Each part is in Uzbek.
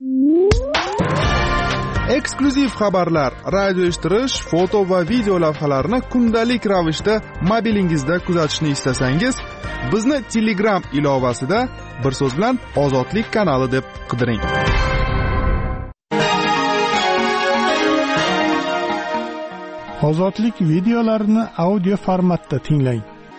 Eksklyuziv xabarlar, radio eshittirish, foto va video lavhalarni kundalik ravishda mobilingizda kuzatishni istasangiz, bizni Telegram ilovasida bir so'z bilan Ozodlik kanali deb qidiring. Ozodlik videolarini audio formatda tinglang.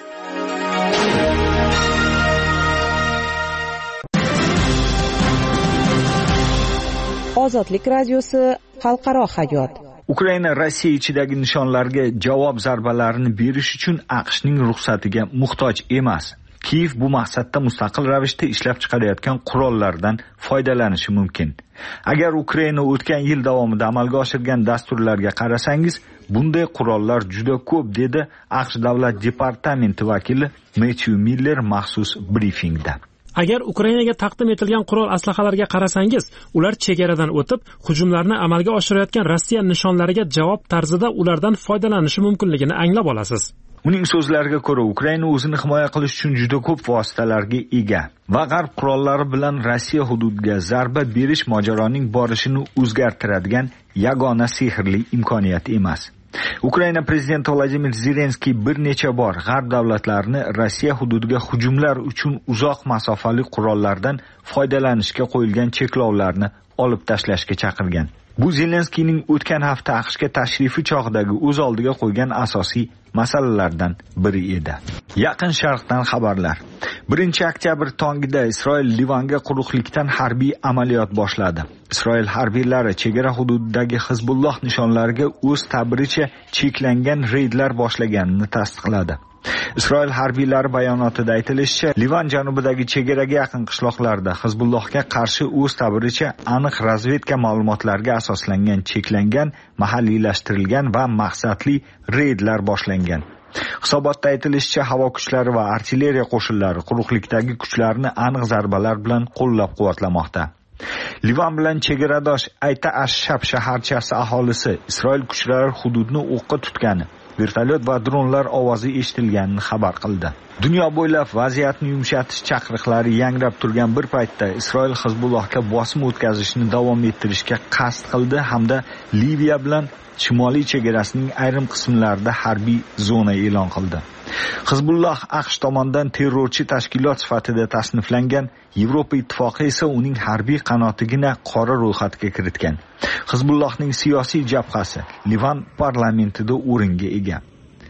Ozodlik radiosi xalqaro hayot. Ukraina Rossiya ichidagi nishonlarga javob zarbalarini berish uchun AQShning ruxsatiga muhtoj emas. Kiyev bu maqsadda mustaqil ravishda ishlab chiqarayotgan qurollardan foydalanishi mumkin. Agar Ukraina o'tgan yil davomida amalga oshirgan dasturlarga qarasangiz, bunday qurollar juda ko'p, dedi AQSh davlat departamenti vakili Matthew Miller maxsus brifingda. Agar Ukrainaga taqdim etilgan qurol aslahalarga qarasangiz, ular chegaradan o'tib, hujumlarni amalga oshirayotgan Rossiya nishonlariga javob tarzida ulardan foydalanishi mumkinligini anglab olasiz. Uning so'zlariga ko'ra, Ukraina o'zini himoya qilish uchun juda ko'p vositalarga ega va g'arb qurollari bilan Rossiya hududiga zarba berish mojaroning borishini o'zgartiradigan yagona sehrli imkoniyat emas. Ukraina prezidenti Vladimir Zelenskiy bir necha bor g'arb davlatlarini Rossiya hududiga hujumlar uchun uzoq masofali qurollardan foydalanishga qo'yilgan cheklovlarni olib tashlashga chaqirgan. Bu Zelenskiyning o'tgan hafta AQShga tashrifi chog'idagi o'z oldiga qo'ygan asosiy masalalardan biri edi. Yaqin Sharqdan xabarlar. 1-oktyabr tongida Isroil Livanga quruqlikdan harbiy amaliyot boshladi. Isroil harbiylari chegara hududidagi Hizbulloh nishonlariga o'z ta'biricha cheklangan reydlar boshlaganini tasdiqladi. Isroil harbiylari bayonotida aytilishicha, Livan janubidagi chegaraga yaqin qishloqlarda Hizbullohga qarshi o'z ta'biricha aniq razvedka ma'lumotlarga asoslangan cheklangan, mahalliylashtirilgan va maqsadli reydlar boshlangan. Hisobotda aytilishicha, havo kuchlari va artilleriya qo'shinlari quruqlikdagi kuchlarni aniq zarbalar bilan qo'llab-quvvatlamoqda. Livan bilan chegaradosh Ayta Ash-Shab shaharchasi aholisi Isroil kuchlari hududni o'qqa tutgani, vertolyot va dronlar ovozi eshitilganini xabar qildi. Dunyo bo'ylab vaziyatni yumshatish chaqiriqlari yangrab turgan bir paytda Isroil Hizbullohga bosim o'tkazishni davom ettirishga qasd qildi hamda Liviya bilan shimoliy chegarasining ayrim qismlarida harbiy zona e'lon qildi. Hizbulloh AQSh tomonidan terrorchi tashkilot sifatida tasniflangan, Yevropa ittifoqi esa uning harbiy qanotigina qora ro'yxatga kiritgan. Hizbullohning siyosiy jabhasi Livan parlamentida o'ringa ega.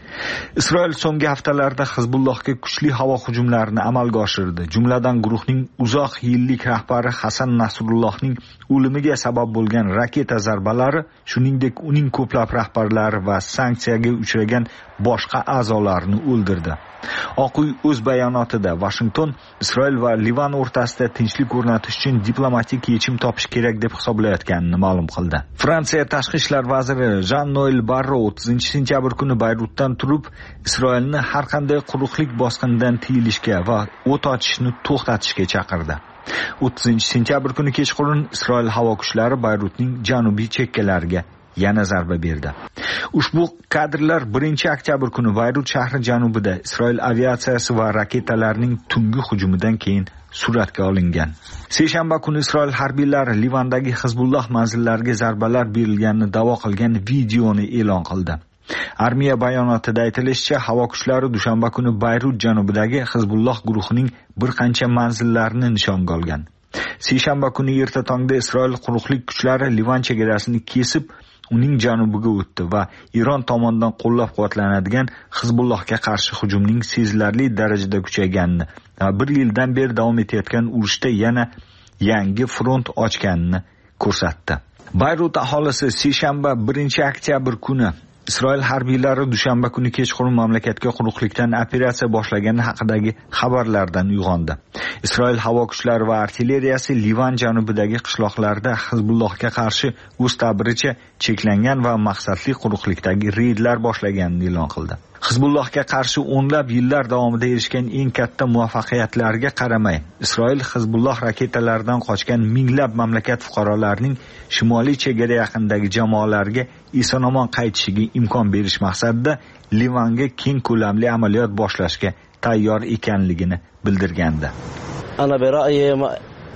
Isroil so'nggi haftalarda Hizbullohga kuchli havo hujumlarini amalga oshirdi. Jumladan guruhning uzoq yillik rahbari Hasan Nasrullohning o'limiga sabab bo'lgan raketa zarbalari, shuningdek uning ko'plab rahbarlari va sanksiyaga uchragan boshqa a'zolarini o'ldirdi. Oq uy o'z bayonotida Washington Isroil va Livan o'rtasida tinchlik o'rnatish uchun diplomatik yechim topish kerak deb hisoblayotganini ma'lum qildi. Fransiya tashqi ishlar vaziri Jean-Noël Barrot 30-sentyabr kuni Bayrutdan turib, Isroilni har qanday quruqlik bosqinidan tiyilishga va o't ochishni to'xtatishga chaqirdi. 30-sentyabr kuni kechqurun Isroil havo kuchlari Bayrutning janubiy chekkalariga yana zarba berdi. Ushbu kadrlar 1-oktyabr kuni Bayrut shahri janubida Isroil aviatsiyasi va raketalarining tungi hujumidan keyin suratga olingan. Seshanba kuni Isroil harbiylari Livandagi Hizbulloh manzillariga zarbalar berilganini da'vo qilgan videoni e'lon qildi. Armiya bayonotida aytilishicha, havo kuchlari dushanba kuni Bayrut janubidagi Hizbulloh guruhining bir qancha manzillarini nishonga olgan. Seshanba kuni erta tongda Isroil quruqlik kuchlari Livan chegarasini kesib, uning janubiga o'tdi va Iron tomonidan qo'llab-quvvatlanadigan Hizbullohga qarshi hujumning sezilarli darajada kuchayganini va bir yildan beri davom etayotgan urushda yana yangi front ochganini ko'rsatdi. Bayrut aholisi seshanba 1-oktyabr kuni Isroil harbiylari dushanba kuni kechqurun mamlakatga quruqlikdan operatsiya boshlagani haqidagi xabarlardan uyg'ondi. Isroil havo kuchlari va artilleriyasi Livan janubidagi qishloqlarda Hizbullohga qarshi o'z ta'biricha cheklangan va maqsadli quruqlikdagi reydlar boshlaganini e'lon qildi. Hizbullohga qarshi o'nlab yillar davomida erishgan eng katta muvaffaqiyatlarga qaramay, Isroil Hizbulloh raketalaridan qochgan minglab mamlakat fuqarolarining shimoliy chegara yaqinidagi jamoalarga eson-omon qaytishiga imkon berish maqsadida Livanga keng ko'lamli amaliyot boshlashga tayyor ekanligini bildirgandi.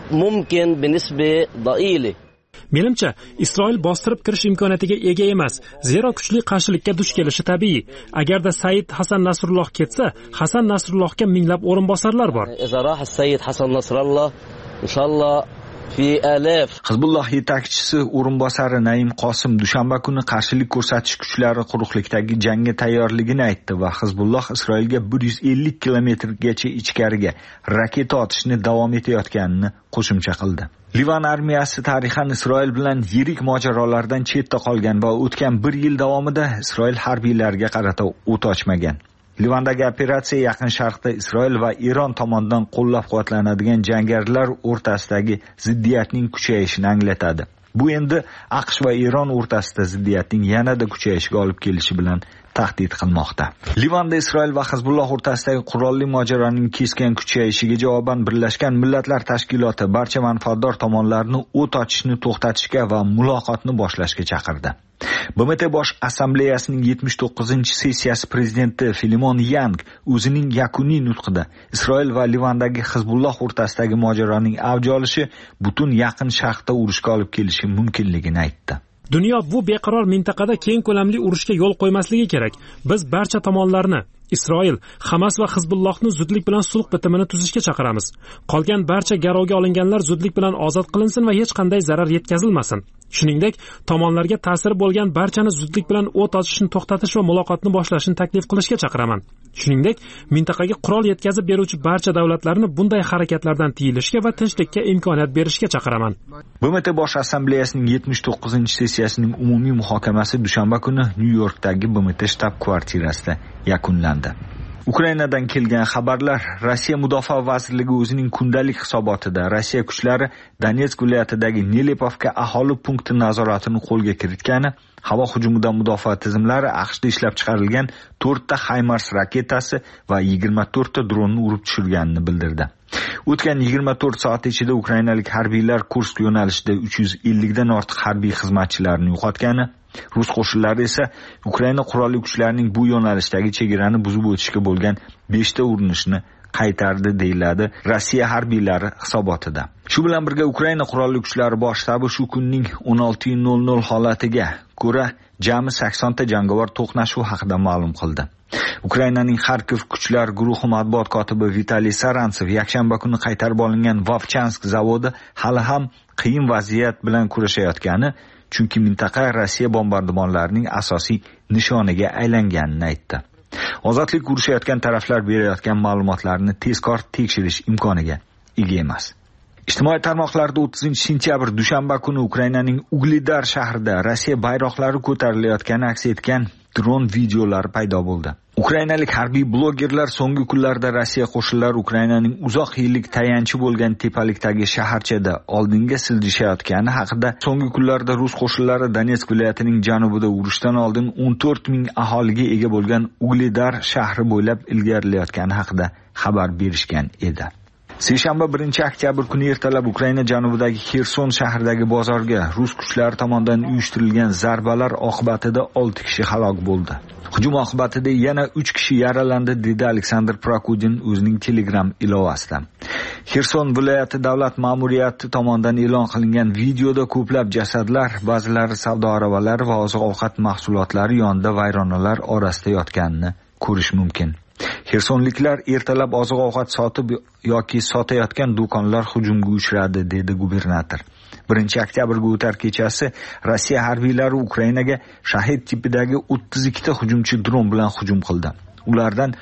ممكن بنسبة ضئيلة. Menimcha, Isroil bostirib kirish imkoniyatiga ega emas, zero kuchli qarshilikka duch kelishi tabiiy. Agarda Said Hasan Nasrulloh ketsa, Hasan Nasrullohga minglab o'rinbosarlar bor. إذا راح السيد حسن نصر الله إن شاء الله في آلاف. Hizbulloh yetakchisi o'rinbosari Naim Qosim dushanba kuni qarshilik ko'rsatish kuchlari quruqlikdagi jangga tayyorligini aytdi va Hizbulloh Isroilga 150 kilometrgacha ichkariga raketa otishni davom etayotganini qo'shimcha qildi. Livan armiyasi tarixan Isroil bilan yirik mojarolardan chetda qolgan va o'tgan 1 yil davomida Isroil harbiylariga qarata o't ochmagan. Livandagi operatsiya Yaqin Sharqda Isroil va Eron tomonidan qo'llab-quvvatlanadigan jangarilar o'rtasidagi ziddiyatning kuchayishini anglatadi. Bu endi AQSh va Eron o'rtasida ziddiyatning yanada kuchayishiga olib kelishi bilan tahdid qilmoqda. Livanda Isroil va Hizbulloh o'rtasidagi qurolli mojaroning keskin kuchayishiga javoban Birlashgan Millatlar Tashkiloti barcha manfaatdor tomonlarni o't ochishni to'xtatishga va muloqotni boshlashga chaqirdi. BMT Bosh Assambleyasining 79-sessiyasi prezidenti Filimon Yang o'zining yakuniy nutqida Isroil va Livandagi Hizbulloh o'rtasidagi mojaroning avj olishi butun Yaqin Sharqda urushga olib kelishi mumkinligini aytdi. Dunyo bu beqaror mintaqada keng ko'lamli urushga yo'l qo'ymasligi kerak. Biz barcha tomonlarni Isroil, Hamas va Hizbullohni zudlik bilan sulh bitimini tuzishga chaqiramiz. Qolgan barcha garovga olinganlar zudlik bilan ozod qilinsin va hech qanday zarar yetkazilmasin. Shuningdek, tomonlarga ta'siri bo'lgan barchani zudlik bilan o't ochishni to'xtatish va muloqotni boshlashni taklif qilishga chaqiraman. Shuningdek, mintaqaga qurol yetkazib beruvchi barcha davlatlarni bunday harakatlardan tiyilishga va tinchlikka imkoniyat berishga chaqiraman. BMT Bosh Assambleyasining 79-sessiyasining umumiy muhokamasi dushanba kuni Nyu-Yorkdagi BMT shtab-kvartirasida yakunlandi. Ukrainadan kelgan xabarlar Rossiya Mudofaa vazirligi o'zining kundalik hisobotida Rossiya kuchlari Donetsk viloyatidagi Nelepovka aholi punkti nazoratini qo'lga kiritgani, havo hujumidan mudofaa tizimlari AQShda ishlab chiqarilgan 4 ta HIMARS raketasi va 24 ta dronni urib tushirganini bildirdi. O'tgan 24 soat ichida ukrainalik harbiylar Kursk yo'nalishida 350 dan ortiq harbiy xizmatchilarni yo'qotgani, Rus qo'shinlari esa Ukraina qurolli kuchlarining bu yo'nalishdagi chegarani buzib o'tishga bo'lgan 5 ta urinishni qaytardi deyiladi Rossiya harbiylari hisobotida. Shu bilan birga Ukraina qurolli kuchlari bosh shtabi shu kunning 16:00 holatiga ko'ra jami 80 ta jangovar to'qnashuv haqida ma'lum qildi. Ukrainaning Kharkiv kuchlar guruhi matbuot kotibi Vitaliy Sarantsev yakshanba kuni qaytarib olingan Vovchansk zavodi hali ham qiyin vaziyat bilan kurashayotgani, chunki mintaqa Rossiya bombardimonlarining asosiy nishoniga aylanganini aytdi. Ozodlik urushayotgan taraflar berayotgan ma'lumotlarni tezkor tekshirish imkoniga ega emas. Ijtimoiy tarmoqlarda 30-sentyabr dushanba kuni Ukrainaning Uglidar shahrida Rossiya bayroqlari ko'tarilayotgani aks etgan dron videolar paydo bo'ldi. Ukrainalik harbiy blogerlar so'nggi kunlarda Rossiya qo'shinlari Ukrainaning uzoq yillik tayanchi bo'lgan tepalikdagi shaharchada oldinga siljishayotgani haqida, so'nggi kunlarda Rus qo'shinlari Donetsk viloyatining janubida urushdan oldin 14 ming aholiga ega bo'lgan Uglidar shahri bo'ylab ilgarilayotgani haqida xabar berishgan edi. Seshanba 1-oktyabr kuni ertalab Ukraina janubidagi Xerson shahridagi bozorga Rus kuchlari tomonidan uyushtirilgan zarbalar oqibatida 6 kishi halok bo'ldi. Hujum oqibatida yana 3 kishi yaralandi, dedi Aleksandr Prokudin o'zining Telegram ilovasida. Xerson viloyati davlat ma'muriyati tomonidan e'lon qilingan videoda ko'plab jasadlar, ba'zilari savdo arabalari va oziq-ovqat mahsulotlari yonida vayronalar orasida yotganini ko'rish mumkin. Xersonliklar ertalab oziq-ovqat sotib yoki sotayotgan do'konlar hujumga uchradi, dedi gubernator. 1-oktyabrga o'tar kechasi Rossiya harbiylari Ukrainaga Shahid tipidagi 32 ta hujumchi dron bilan hujum qildi. Ulardan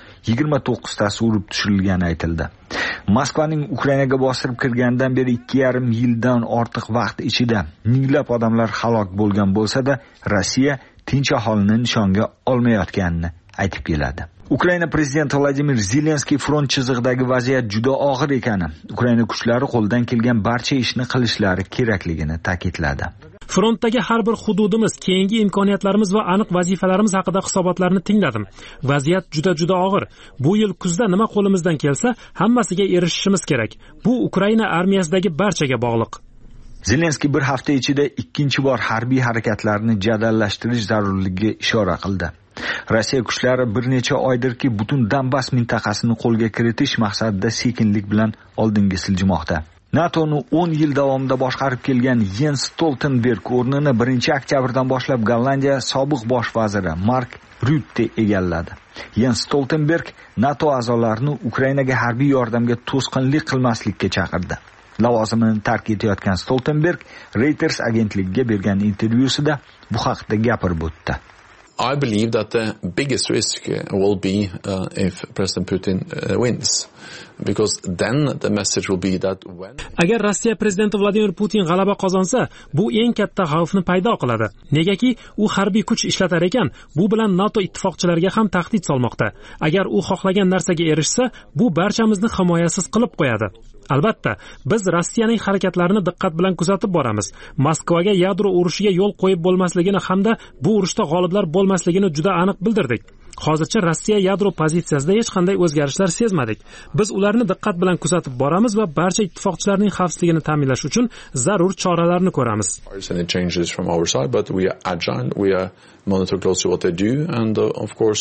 29 tasi urib tushirilgani aytildi. Moskvaning Ukrainaga bostirib kirgandan beri 2,5 yildan ortiq vaqt ichida minglab odamlar halok bo'lgan bo'lsa-da, Rossiya tinch aholini nishonga olmayotganini aytib keladi. Ukraina prezidenti Vladimir Zelenskiy front chizig'idagi vaziyat juda og'ir ekani, Ukraina kuchlari qo'ldan kelgan barcha ishni qilishlari kerakligini ta'kidladi. Frontdagi har bir hududimiz, keyingi imkoniyatlarimiz va aniq vazifalarimiz haqida hisobotlarni tingladim. Vaziyat juda og'ir. Bu yil kuzda nima qo'limizdan kelsa, hammasiga erishishimiz kerak. Bu Ukraina armiyasidagi barchaga bog'liq. Zelenskiy bir hafta ichida ikkinchi bor harbiy harakatlarni jadallashtirish zarurligiga ishora qildi. Rossiya kuchlari bir necha oydirki butun Donbass mintaqasini qo'lga kiritish maqsadida sekinlik bilan oldinga siljimoqda. NATOni 10 yil davomida boshqarib kelgan Jens Stoltenberg o'rnini 1-oktyabrdan boshlab Gollandiya sobiq bosh vaziri Mark Rutte egalladi. Jens Stoltenberg NATO a'zolarini Ukrainaga harbiy yordamga to'sqinlik qilmaslikka chaqirdi. Lavozimini tark etayotgan Stoltenberg Reuters agentligiga bergan intervyusida bu haqda gapirib o'tdi. I believe that the biggest risk will be if President Putin wins. Because then the message will be that when Agar Rossiya prezidenti Vladimir Putin g'alaba qozonsa, bu eng katta xavfni paydo qiladi. Negaki, u harbiy kuch ishlatar ekan, bu bilan NATO ittifoqchilariga ham tahdid solmoqda. Agar u xohlagan narsaga erishsa, bu barchamizni himoyasiz qilib qo'yadi. Albatta, biz Rossiyaning harakatlarini diqqat bilan kuzatib boramiz. Moskvaga yadro urushiga yo'l qo'yib bo'lmasligini hamda bu urushda g'oliblar bo'lmasligini juda aniq bildirdik. Hozircha Rossiya yadro pozitsiyasida hech qanday o'zgarishlar sezmadik. Biz ularni diqqat bilan kuzatib boramiz va barcha ittifoqchilarning xavfsizligini ta'minlash uchun zarur choralarni ko'ramiz. any changes from our side, but we are agile, we are monitor closely what they do, and of course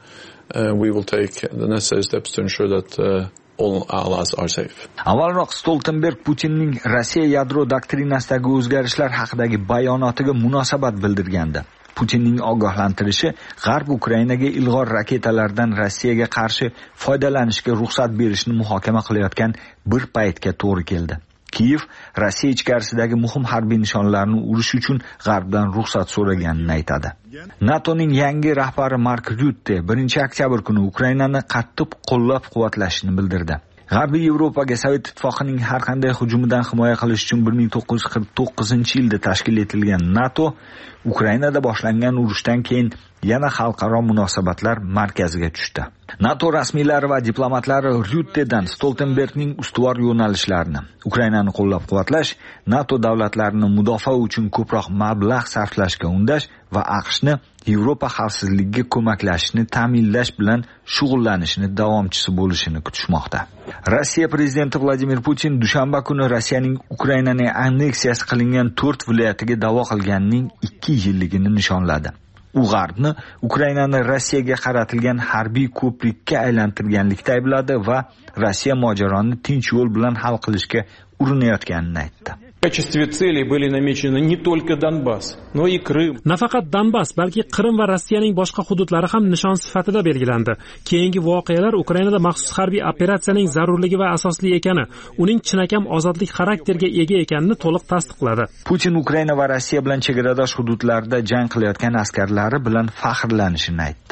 we will take the necessary steps to ensure that all allies are safe. Avvalroq Stoltenberg Putinning Rossiya yadro doktrinasidagi o'zgarishlar haqidagi bayonotiga munosabat bildirgandi. Putinning ogohlantirishi G'arb Ukrainaga ilg'or raketalardan Rossiyaga qarshi foydalanishga ruxsat berishni muhokama qilayotgan bir paytga to'g'ri keldi. Kiyev Rossiya ichkarisidagi muhim harbiy nishonlarni urish uchun G'arbdan ruxsat so'raganini aytadi. NATOning yangi rahbari Mark Rutte 1-oktyabr kuni Ukrainani qattiq qo'llab-quvvatlashini bildirdi. G'arbiy Yevropaga Sovet ittifoqining har qanday hujumidan himoya qilish uchun 1949-yilda tashkil etilgan NATO Ukrainada boshlangan urushdan keyin yana xalqaro munosabatlar markaziga tushdi. NATO rasmiylari va diplomatlari Ruttedan Stoltenbergning ustuvor yo'nalishlarini, Ukrainani qo'llab-quvvatlash, NATO davlatlarini mudofaa uchun ko'proq mablag' sarflashga undash va AQShni Yevropa xavfsizligiga ko'maklashishni ta'minlash bilan shug'ullanishni davomchisi bo'lishini kutishmoqda. Rossiya prezidenti Vladimir Putin dushanba kuni Rossiyaning Ukrainaning anneksiyasi qilingan 4 viloyatiga da'vo qilganining 2 yilligini nishonladi. U G'arbni Ukrainani Rossiyaga qaratilgan harbiy ko'prikka aylantirganlikda aybladi va Rossiya mojaroni tinch yo'l bilan hal qilishga urinayotganini aytdi. В качестве целей были намечены не только Донбасс, но и Крым. Nafaqat Donbass, balki Qrim va Rossiyaning boshqa hududlari ham nishon sifatida belgilandi. Keyingi voqealar Ukrainada maxsus harbiy operatsiyaning zarurligi va asosli ekani, uning chinakam ozodlik xarakterga ega ekanini to'liq tasdiqladi. Putin Ukraina va Rossiya bilan chegaradosh hududlarda jang qilayotgan askarlari bilan faxrlanishini aytdi.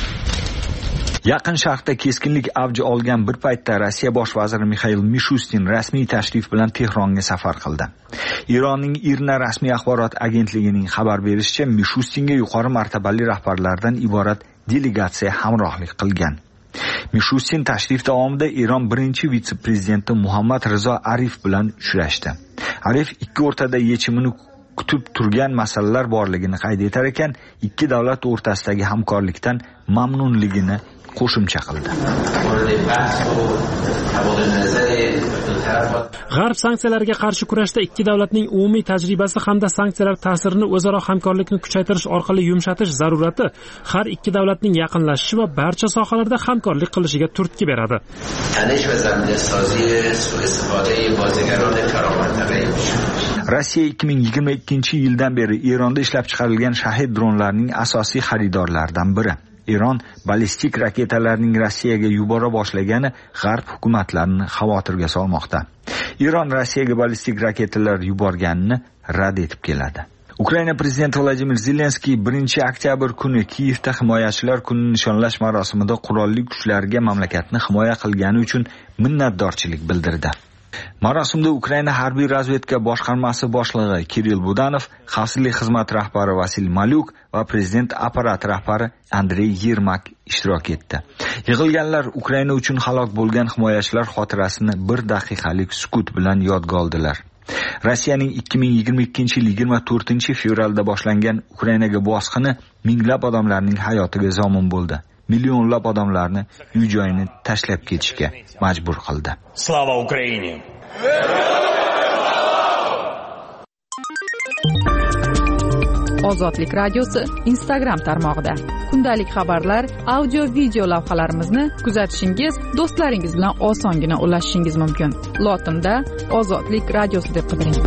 Yaqin Sharqda keskinlik avj olgan bir paytda Rossiya bosh vaziri Mikhail Mishustin rasmiy tashrif bilan Tehronga safar qildi. Ironing IRNA rasmiy axborot agentligining xabar berishicha, Mishustinga yuqori martabali rahbarlardan iborat delegatsiya hamrohlik qilgan. Mishustin tashrif davomida Iron birinchi vitse-prezidenti Muhammad Rizo Arif bilan uchrashdi. Arif ikki o'rtada yechimini kutib turgan masalalar borligini qayd etar ekan, ikki davlat o'rtasidagi hamkorlikdan mamnunligini qo'shimcha qildi. G'arb sanksiyalarga qarshi kurashda ikki davlatning umumiy tajribasi hamda sanksiyalar ta'sirini o'zaro hamkorlikni kuchaytirish orqali yumshatish zarurati har ikki davlatning yaqinlashishi va barcha sohalarda hamkorlik qilishiga turtki beradi. Rossiya 2022-yildan beri Eronda ishlab chiqarilgan Shahid dronlarining asosiy xaridorlaridan biri. Eron ballistik raketalarning Rossiyaga yubora boshlagani G'arb hukumatlarini xavotirga solmoqda. Eron Rossiyaga ballistik raketalar yuborganini rad etib keladi. Ukraina prezidenti Vladimir Zelenskiy 1-oktyabr kuni Kiyevda himoyachilar kunini nishonlash marosimida qurolli kuchlarga mamlakatni himoya qilgani uchun minnatdorchilik bildirdi. Marosimda Ukraina harbiy razvedka boshqarmasi boshlig'i Kirill Budanov, xavfsizlik xizmati rahbari Vasil Malyuk va prezident apparati rahbari Andrey Yermak ishtirok etdi. Yig'ilganlar Ukraina uchun halok bo'lgan himoyachilar xotirasini 1 daqiqalik sukut bilan yodga oldilar. Rossiyaning 2022-yil 24-fevralda boshlangan Ukrainaga bosqini minglab odamlarning hayotiga zomin bo'ldi. Millionlab odamlarni uy-joyini tashlab ketishga majbur qildi. Slava Ukraine! Ozodlik radiosi Instagram tarmog'ida. Kundalik xabarlar, audio, video lavhalarimizni kuzatishingiz, do'stlaringiz bilan osongina ulashishingiz mumkin. Lotinda Ozodlik radiosi deb qidiring.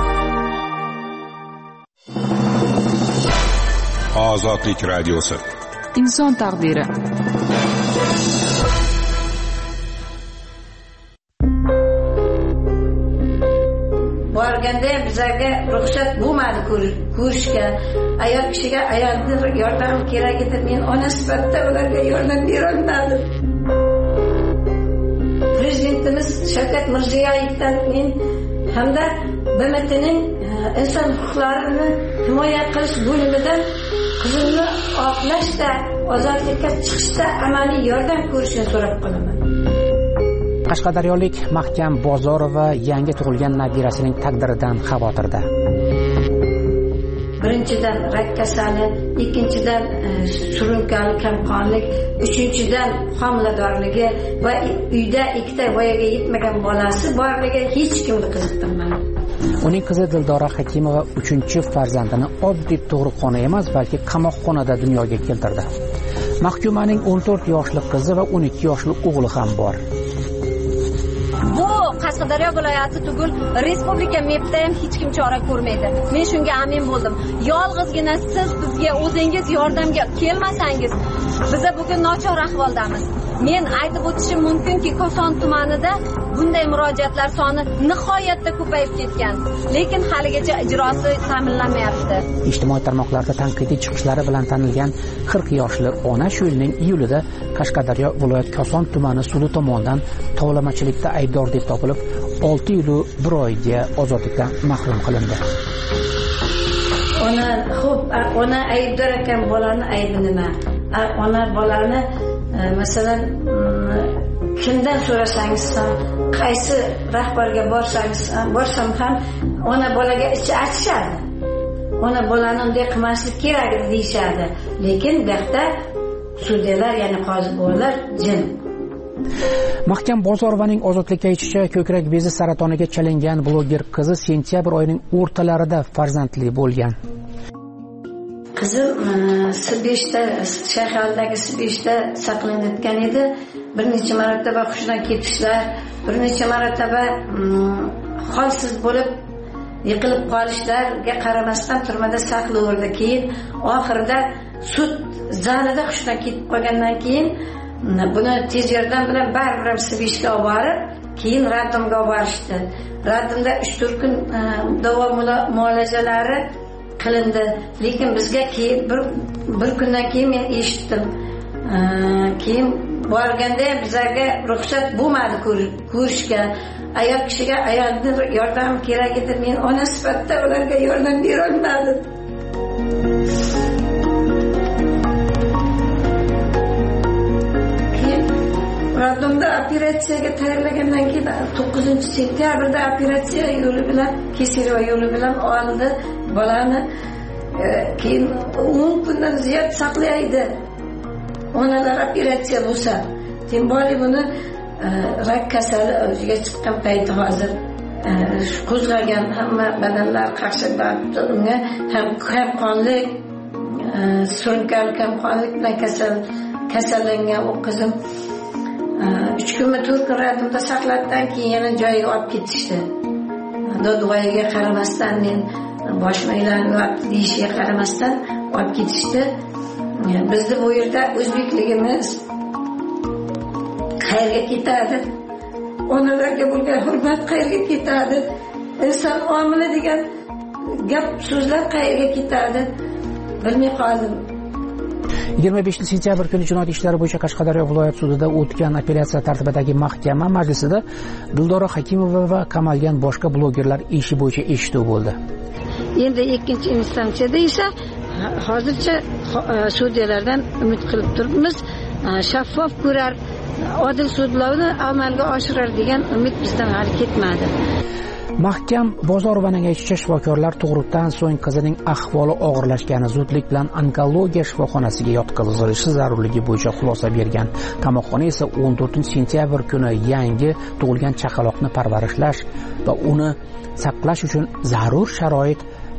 Ozodlik radiosi. Inson taqdiri. Borganda bizlarga ruxsat bo'lmadi ko'rishga. Ayol kishiga ayolni yordam kerak edi. Men ona sifatida ularga yordam bera olmadim. Prezidentimiz Shavkat Mirziyoyevdan men hamda BMTning inson huquqlarini himoya qilish bo'limidan qizimni oqlashda, ozodlikka chiqishda amaliy yordam ko'rishni so'rab qolaman. Qashqadaryolik Mahkam Bozorova yangi tug'ilgan nabirasining taqdiridan xavotirda. Birinchidan rak kasali, ikkinchidan surunkali kamqonlik, uchinchidan homiladorligi va uyda ikkita voyaga yetmagan bolasi borligi hech kimni qiziqtirmadi. Uning qizi Dildora Hakimova 3-farzandini oddiy tug'ruqxona emas, balki qamoqxonada dunyoga keltirdi. Mahkumaning 14 yoshli qizi va 12 yoshli o'g'li ham bor. Bu Qashqadaryo viloyati tugul respublika MEPda ham hech kim chora ko'rmaydi. Men shunga amin bo'ldim. Yolg'izgina siz bizga o'zingiz yordamga kelmasangiz, biz bugun nochor ahvoldamiz. Men aytib o'tishim mumkinki, Koson tumanida bunday murojaatlar soni nihoyatda ko'payib ketgan, lekin haligacha ijrosi ta'minlanmayapti. Ijtimoiy tarmoqlarda tanqidiy chiqishlari bilan tanilgan 40 yoshli ona shu yilning iyulida Qashqadaryo viloyat Koson tumani sudi tomonidan tovlamachilikda aybdor deb topilib, 6 yil 1 oyga ozodlikdan mahrum qilindi. Ona aybdor ekan, bolani aybi nima? Ona bolani masalan kimdan so'rasangiz ham, qaysi rahbarga borsam ham ona bolaga ichi achishadi. Ona bolani unday qilmaslik kerak deyishadi. Lekin bu yerda sudyalar, ya'ni qozi bolalar jin. Mahkam Bozorovaning ozodlikka chiqishicha ko'krak bezi saratoniga chalingan bloger qizi sentyabr oyining o'rtalarida farzandli bo'lgan. Qizim Sibishda, Shayxaldagi Sibishda saqlanayotgan edi. Bir necha marotaba hushdan ketishlar, bir necha marotaba holsiz bo'lib yiqilib qolishlarga qaramasdan turmada saqlaverdi. Keyin oxirida sud zalida hushdan ketib qolgandan keyin buni tez yordam bilan baribir Sibishga olib borib, keyin Radomga olib borishdi. Radomda 3-4 kun davo muolajalari qilindi, lekin bizga keyin bir kundan keyin men eshitdim. Keyin borganda bizlarga ruxsat bo'lmadi ko'rishga. Ayol kishiga ayolni yordam kerak edi. Men ona sifatida ularga yordam bera olmadim. Keyin Radomda operatsiyaga tayyorlagandan keyin 9-sentyabrda operatsiya yo'li bilan, kesareva yo'li bilan oldi bolani. Keyin 10 kundan ziyod saqlaydi. Onalar operatsiya bo'lsa, Timboli buni rak kasali o'ziga chiqqan payti hozir qo'zg'agan, hamma badanlar qaqshab, unga ham qonlik, surunkali kamqonlik bilan kasallangan u qizim 3 kunmi 4 kun Radomda saqlatdan keyin yana joyiga olib ketishdi. Dodvoyiga qaramasdan, men boshim aylanyapti deyishiga qaramasdan olib ketishdi. Bizni bu yerda o'zbekligimiz qayerga ketadi? Onalarga bo'lgan hurmat qayerga ketadi? Inson omili degan gap so'zlar qayerga ketadi? Bilmay qoldim. 25-sentyabr kuni jinoyat ishlari bo'yicha Qashqadaryo viloyat sudida o'tgan apellyatsiya tartibidagi mahkama majlisida Dildora Hakimova va qamalgan boshqa blogerlar ishi bo'yicha eshituv bo'ldi. Endi ikkinchi instansiyada esa hozircha sudyalardan umid qilib turibmiz, shaffof ko'rar, odil sudlovni amalga oshirar degan umid bizdan hali ketmadi. Mahkam Bozorovaning aytishicha, shifokorlar tug'ruqdan so'ng qizining ahvoli og'irlashgani, zudlik bilan onkologiya shifoxonasiga yotqizilishi zarurligi bo'yicha xulosa bergan. Qamoqxona esa 14-sentyabr kuni yangi tug'ilgan chaqaloqni parvarishlash va uni saqlash uchun zarur sharoit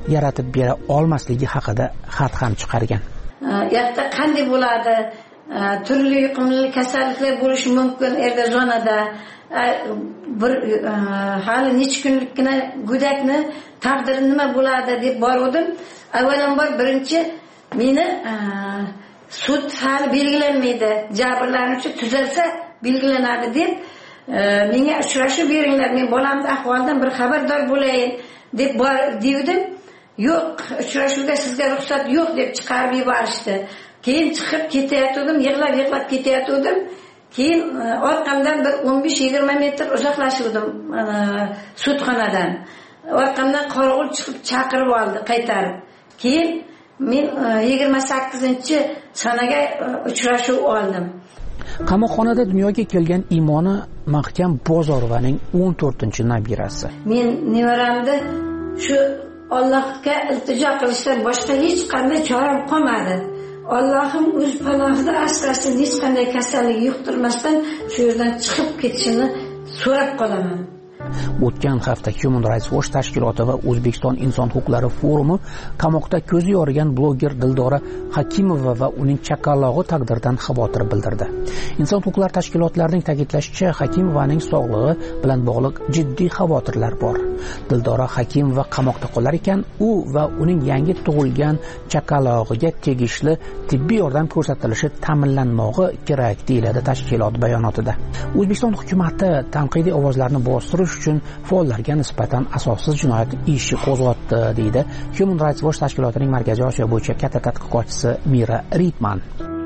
yaratib bera olmasligi haqida xat ham chiqargan. Yoqda qanday bo'ladi? Turli yuqumli kasalliklar bo'lishi mumkin erda zonada. Bir hali necha kunlikkina go'dakni taqdiri nima bo'ladi deb bordim. Avvalambor birinchi meni sud hali belgilanmaydi. Jabrlanuvchi tuzalsa belgilanadi deb menga uchrashuv beringlar, men bolamning ahvolidan bir xabardor bo'layin deb devdim. Yo'q, uchrashuvga sizga ruxsat yo'q deb chiqarib yuborishdi. Keyin chiqib ketayotgandim, yig'lab ketayotgandim. Keyin orqamdan bir 15-20 metr uzoqlashdim sudxonadan. Orqamdan qorovul chiqib chaqirib oldi, qaytarib. Keyin men 28-sanaga uchrashuv oldim. Qamoqxonada dunyoga kelgan Imoni Mahkam Bozorovaning 14-nabirasi. Men nevaramda shu Allohga iltijo qilishdan boshqa hech qanday choram qolmadi. Allohim o'z panohida asrasin, hech qanday kasallik yuqtirmasdan shu yerdan chiqib ketishini so'rab qolaman. O'tgan hafta Human Rights Watch tashkiloti va O'zbekiston inson huquqlari forumi qamoqda ko'zi yorigan bloger Dildora Hakimova va uning chaqalog'i taqdiridan xavotir bildirdi. Inson huquqlari tashkilotlarining ta'kidlashicha, Hakimovaning sog'lig'i bilan bog'liq jiddiy xavotirlar bor. Dildora Hakimova qamoqda qolar ekan, u va uning yangi tug'ilgan chaqalog'iga tegishli tibbiy yordam ko'rsatilishi ta'minlanmog'i kerak, deyiladi tashkilot bayonotida. O'zbekiston hukumati tanqidiy ovozlarni bostirish uchun faollarga nisbatan asossiz jinoyat ishi qo'zg'atdi, deydi Human Rights Watch tashkilotining Markaziy Osiyo bo'yicha katta tadqiqotchisi Mira Ritman.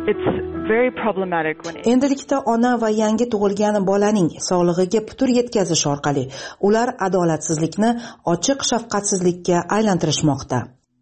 Endilikda ona va yangi tug'ilgan bolaning sog'lig'iga putur yetkazish orqali ular adolatsizlikni ochiq shafqatsizlikka aylantirishmoqda.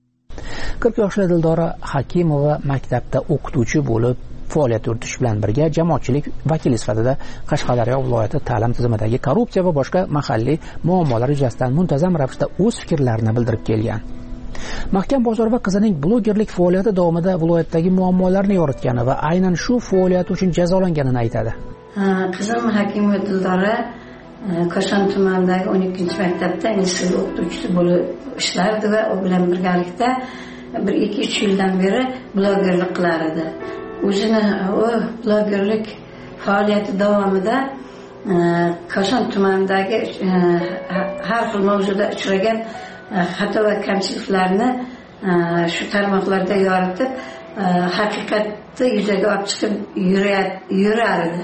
40 yoshli Dildora Hakimova maktabda o'qituvchi bo'lib faoliyat yuritish bilan birga jamoatchilik vakili sifatida Qashqadaryo viloyati ta'lim tizimidagi korrupsiya va boshqa mahalliy muammolar yuzasidan muntazam ravishda o'z fikrlarini bildirib kelgan. Mahkam Bozorova qizining blogerlik faoliyati davomida viloyatdagi muammolarni yoritgani va aynan shu faoliyati uchun jazolanganini aytadi. Qizim Hakimova Dildora Koshon tumanidagi 12-maktabda ingliz tili o'qituvchisi bo'lib ishlardi va u bilan birgalikda 1-2-3 yildan beri blogerlik qilar edi. O'zini u blogerlik faoliyati davomida Koshon tumanidagi har xil mavzuda uchragan xato va kamchiliklarni shu tarmoqlarda yoritib, haqiqatni yuzaga olib chiqib yurar edi.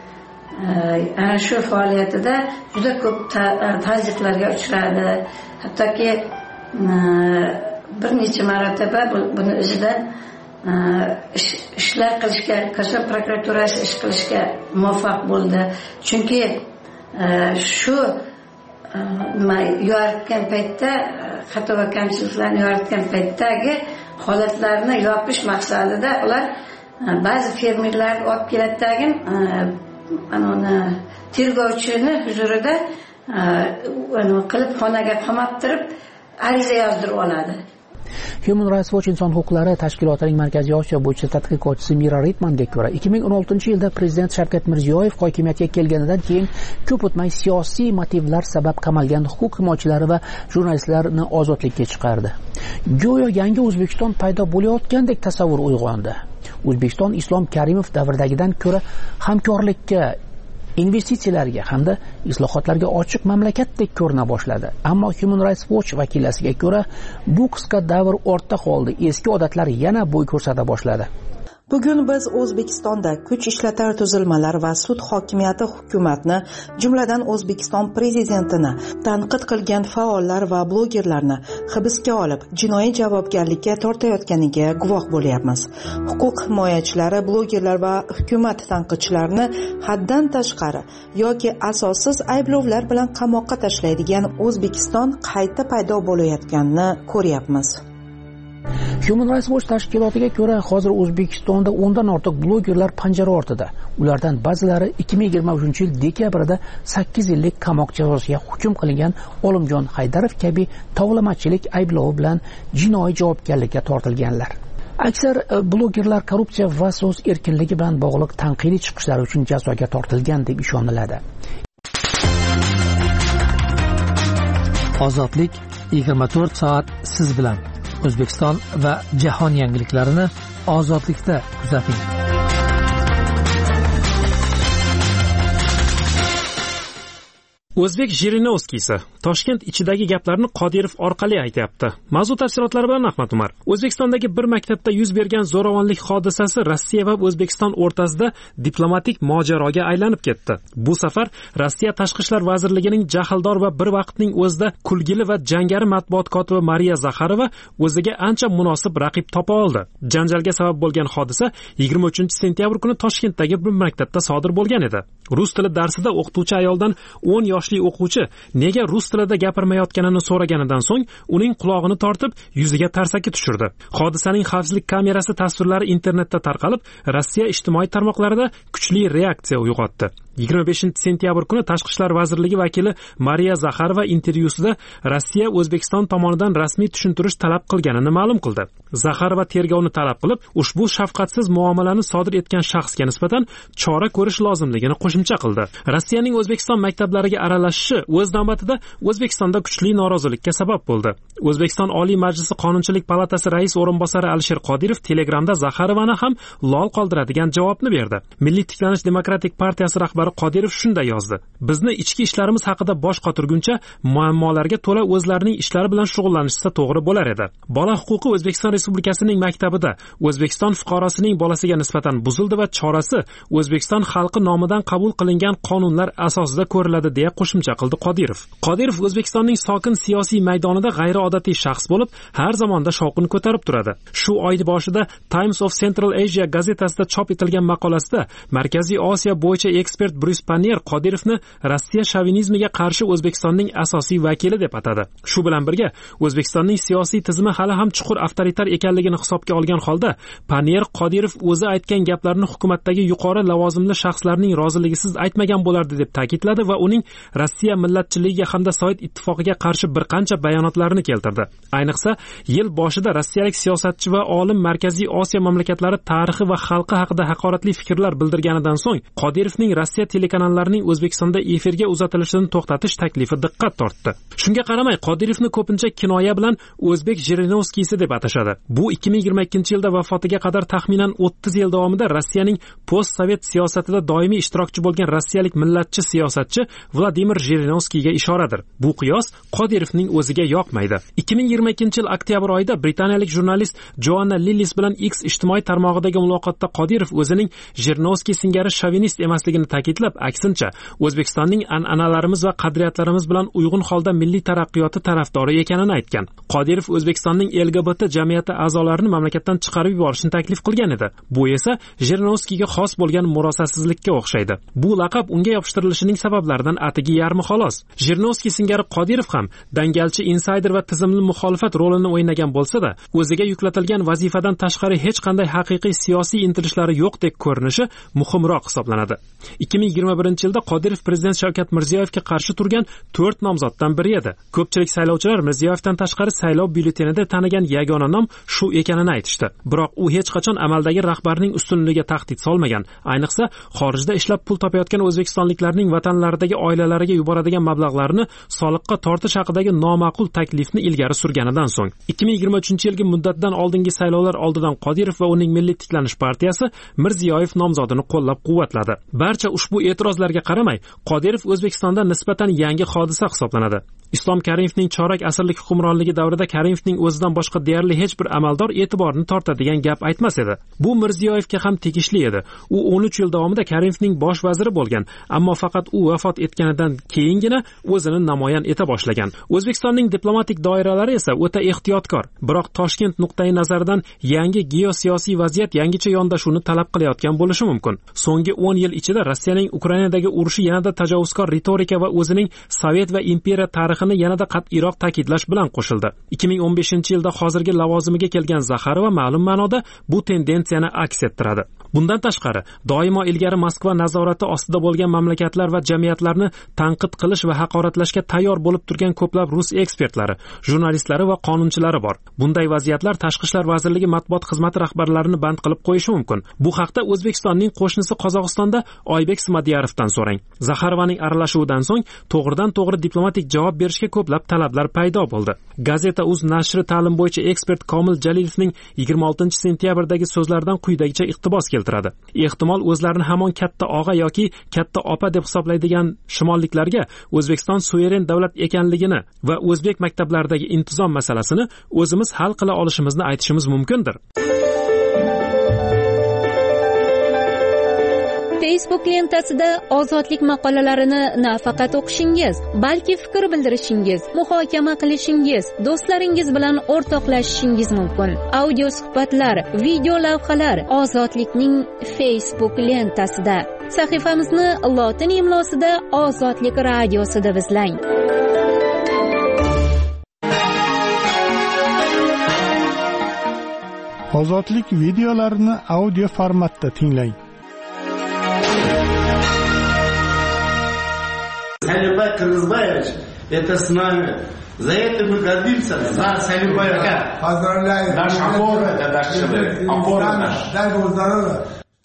Ana shu faoliyatida juda ko'p tazyiqlarga uchradi. Hattoki bir necha marotaba buni izidan ishlar qilishga, Koshon prokuraturasi ish qilishga muvaffaq bo'ldi. Chunki shu yoritgan paytda, xato va kamchiliklarni yoritgan paytdagi holatlarni yopish maqsadida ular ba'zi fermerlarni olib keladidagi ana tergovchini huzurida qilib xonaga qamattirib ariza yozdirib oladi. Human Rights Watch inson huquqlari tashkilotining Markaziy Osiyo bo'yicha tadqiqotchisi Mira Ritmanga ko'ra, 2016-yilda prezident Shavkat Mirziyoyev hokimiyatga kelganidan keyin ko'p o'tmay siyosiy motivlar sabab qamalgan huquq himoyachilari va jurnalistlarni ozodlikka chiqardi. Go'yo yangi O'zbekiston paydo bo'layotgandek tasavvur uyg'ondi. O'zbekiston Islom Karimov davridagidan ko'ra hamkorlikka, investitsiyalarga hamda islohotlarga ochiq mamlakatdek ko'rina boshladi. Ammo Human Rights Watch vakilasiga ko'ra, bu qisqa davr ortda qoldi. Eski odatlar yana bo'y ko'rsata boshladi. Bugun biz O'zbekistonda kuch ishlatar tuzilmalar va sud hokimiyati hukumatni, jumladan O'zbekiston prezidentini tanqid qilgan faollar va blogerlarni hibsga olib, jinoiy javobgarlikka tortayotganiga guvoh bo'lyapmiz. Huquq himoyachilari, blogerlar va hukumat tanqidchilarini haddan tashqari yoki asossiz ayblovlar bilan qamoqqa tashlaydigan O'zbekiston qayta paydo bo'layotganini ko'ryapmiz. Human Rights Watch tashkilotiga ko'ra, hozir O'zbekistonda 10dan ortiq blogerlar panjara ortida. Ulardan ba'zilari 2023-yil dekabrida 8 yillik qamoq jazosiga hukm qilingan Olimjon Haydarov kabi tovlamachilik ayblovi bilan jinoiy javobgarlikka tortilganlar. Aksar blogerlar korrupsiya va so'z erkinligi bilan bog'liq tanqidiy chiqishlari uchun jazoga tortilgan deb ishoniladi. Ozodlik 24 soat siz bilan. O'zbekiston va jahon yangiliklarini Ozodlikda kuzating. O'zbek Jirinovskiysi Toshkent ichidagi gaplarni Qodirov orqali aytayapti. Mavzu tafsilotlari bilan Ahmad Umar. O'zbekistondagi bir maktabda yuz bergan zo'ravonlik hodisasi Rossiya va O'zbekiston o'rtasida diplomatik mojaroga aylanib ketdi. Bu safar Rossiya Tashqi ishlar vazirligining jahldor va bir vaqtning o'zida kulgili va jangari matbuot kotibi Mariya Zakharova o'ziga ancha munosib raqib topa oldi. Janjalga sabab bo'lgan hodisa 23-sentyabr kuni Toshkentdagi bir maktabda sodir bo'lgan edi. Rus tili darsida o'qituvchi ayoldan 10 yoshli o'quvchi nega rus tilida gapirmayotganini so'raganidan so'ng uning qulog'ini tortib yuziga tarsaki tushirdi. Hodisaning xavfsizlik kamerasi tasvirlari internetda tarqalib, Rossiya ijtimoiy tarmoqlarida kuchli reaksiya uyg'otdi. 25-sentyabr kuni Tashqi ishlar vazirligi vakili Mariya Zakharova intervyusida Rossiya O'zbekiston tomonidan rasmiy tushuntirish talab qilganini ma'lum qildi. Zakharova tergovni talab qilib, ushbu shafqatsiz muomalani sodir etgan shaxsga nisbatan chora ko'rish lozimligini qo'shimcha qildi. Rossiyaning O'zbekiston maktablariga aralashishi o'z navbatida O'zbekistonda kuchli norozilikka sabab bo'ldi. O'zbekiston Oliy Majlisi Qonunchilik palatasi rais o'rinbosari Alisher Qodirov Telegramda Zakharovani ham lol qoldiradigan javobni berdi. Milliy tiklanish demokratik partiyasi rahbari Qodirov shunday yozdi: "Bizni ichki ishlarimiz haqida bosh qotirguncha muammolarga to'la o'zlarining ishlari bilan shug'ullanishsa to'g'ri bo'lar edi. Bola huquqi O'zbekiston Respublikasining maktabida O'zbekiston fuqarosining bolasiga nisbatan buzildi va chorasi O'zbekiston xalqi nomidan qabul qilingan qonunlar asosida ko'riladi", deya qo'shimcha qildi Qodirov. Qodirov O'zbekistonning sokin siyosiy maydonida g'ayriodatiy shaxs bo'lib, har zamonda shovqin ko'tarib turadi. Shu oy boshida Times of Central Asia gazetasida chop etilgan maqolasida Markaziy Osiyo bo'yicha ekspert Brus Panier Qodirovni Rossiya shovinizmiga qarshi O'zbekistonning asosiy vakili deb atadi. Shu bilan birga O'zbekistonning siyosiy tizimi hali ham chuqur avtoritar ekanligini hisobga olgan holda Panier Qodirov o'zi aytgan gaplarni hukumatdagi yuqori lavozimli shaxslarning roziligisiz aytmagan bo'lardi deb ta'kidladi va uning Rossiya millatchiligiga hamda Sovet ittifoqiga qarshi bir qancha bayonotlarini keltirdi. Ayniqsa, yil boshida rossiyalik siyosatchi va olim Markaziy Osiyo mamlakatlari tarixi va xalqi haqida haqoratli fikrlar bildirganidan so'ng Qodirovning Rossiya telekanallarining O'zbekistonda efirga uzatilishidan to'xtatish taklifi diqqat tortdi. Shunga qaramay, Qodirovni ko'pincha kinoya bilan O'zbek Jirinovskiysi deb atashadi. Bu 2022-yilda vafotiga qadar taxminan 30 yil davomida Rossiyaning post-sovet siyosatida doimiy ishtirokchi bo'lgan rossiyalik millatchi siyosatchi Vladimir Jirinovskiyga ishoradir. Bu qiyos Qodirovning o'ziga yoqmaydi. 2022-yil oktyabr oyida britaniyalik jurnalist Joanna Lillis bilan X ijtimoiy tarmog'idagi muloqotda Qodirov o'zining Jirinovskiy singari shovinist emasligini ta'kidlab, aksincha O'zbekistonning an'analarimiz va qadriyatlarimiz bilan uyg'un holda milliy taraqqiyoti tarafdori ekanini aytgan. Qodirov O'zbekistonning LGBT jamiyati a'zolarini mamlakatdan chiqarib yuborishni taklif qilgan edi. Bu esa Jirinovskiyga xos bo'lgan murosasizlikka o'xshaydi. Bu laqab unga yopishtirilishining sabablaridan atigi yarmi xolos. Jirinovskiy singari Qodirov ham dangalchi, insider va tizimli muxolifat rolini o'ynagan bo'lsa-da, o'ziga yuklatilgan vazifadan tashqari hech qanday haqiqiy siyosiy intilishlari yo'qdek ko'rinishi muhimroq hisoblanadi. 2021-yilda Qodirov prezident Shavkat Mirziyoyevga qarshi turgan 4 nomzoddan biri edi. Ko'pchilik saylovchilar Mirziyoyevdan tashqari saylov byulletenida tanigan yagona nom shu ekanini aytishdi. Biroq u hech qachon amaldagi rahbarning ustunligiga tahdid solmagan. Ayniqsa, xorijda ishlab pul topayotgan o'zbekistonliklarning vatanlaridagi oilalariga yuboradigan mablag'larni soliqqa tortish haqidagi noma'qul taklifni ilgari surganidan so'ng 2023-yilgi muddatdan oldingi saylovlar oldidan Qodirov va uning Milliy tiklanish partiyasi Mirziyoyev nomzodini qo'llab-quvvatladi. Barcha ushbu e'tirozlarga qaramay, Qodirov O'zbekistonda nisbatan yangi hodisa hisoblanadi. Islom Karimovning chorak asrlik hukmronligi davrida Karimovning o'zidan boshqa deyarli hech bir amaldor e'tiborni tortadigan gap aytmas edi. Bu Mirziyoyevga ham tegishli edi. U 13 yil davomida Karimovning bosh vaziri bo'lgan, ammo faqat u vafot etganidan keyingina o'zini namoyon eta boshlagan. O'zbekistonning diplomatik doiralari esa o'ta ehtiyotkor. Biroq Toshkent nuqtai nazaridan yangi geosiyosiy vaziyat yangicha yondashuvni talab qilayotgan bo'lishi mumkin. So'nggi 10 yil ichida Rossiyaning Ukrainadagi urushi yanada tajovuzkor ritorika va o'zining Sovet va imperiya tarixini yanada qat'iyroq ta'kidlash bilan qo'shildi. 2015-yilda hozirgi lavozimiga kelgan Zakharova ma'lum ma'noda bu tendensiyani aks ettiradi. Bundan tashqari, doimo ilgari Moskva nazorati ostida bo'lgan mamlakatlar va jamiyatlarni tanqid qilish va haqoratlashga tayyor bo'lib turgan ko'plab rus ekspertlari, jurnalistlari va qonunchilari bor. Bunday vaziyatlar Tashqi ishlar vazirligi matbuot xizmati rahbarlarini band qilib qo'yishi mumkin. Bu haqda O'zbekistonning qo'shnisi Qozog'istonda Oybek Smadiyarovdan so'rang. Zakharovaning aralashuvidan so'ng to'g'ridan-to'g'ri diplomatik javob berishga ko'plab talablar paydo bo'ldi. Gazeta.uz nashri ta'lim bo'yicha ekspert Komil Jalilovning 26 sentyabrdagi so'zlaridan quyidagicha iqtibos keltiradi. Ehtimol o'zlarini hamon katta og'a yoki katta opa deb hisoblaydigan shimolliklarga O'zbekiston suveren davlat ekanligini va o'zbek maktablaridagi intizom masalasini o'zimiz hal qila olishimizni aytishimiz mumkindir. Facebook lentasida ozodlik maqolalarini nafaqat o'qishingiz, balki fikr bildirishingiz, muhokama qilishingiz, do'stlaringiz bilan o'rtoqlashishingiz mumkin. Audio suhbatlar, video lavhalar ozodlikning Facebook lentasida. Sahifamizni lotin imlosida Ozodlik radiosi deb izlang. Ozodlik videolarini audio formatda tinglang. Салимбай Кыргызбаевич, это с нами. За это мы гордимся. За Салимбай. Поздравляю. Наш опор, это наш человек. Опора наш. Дай Бог здоровья.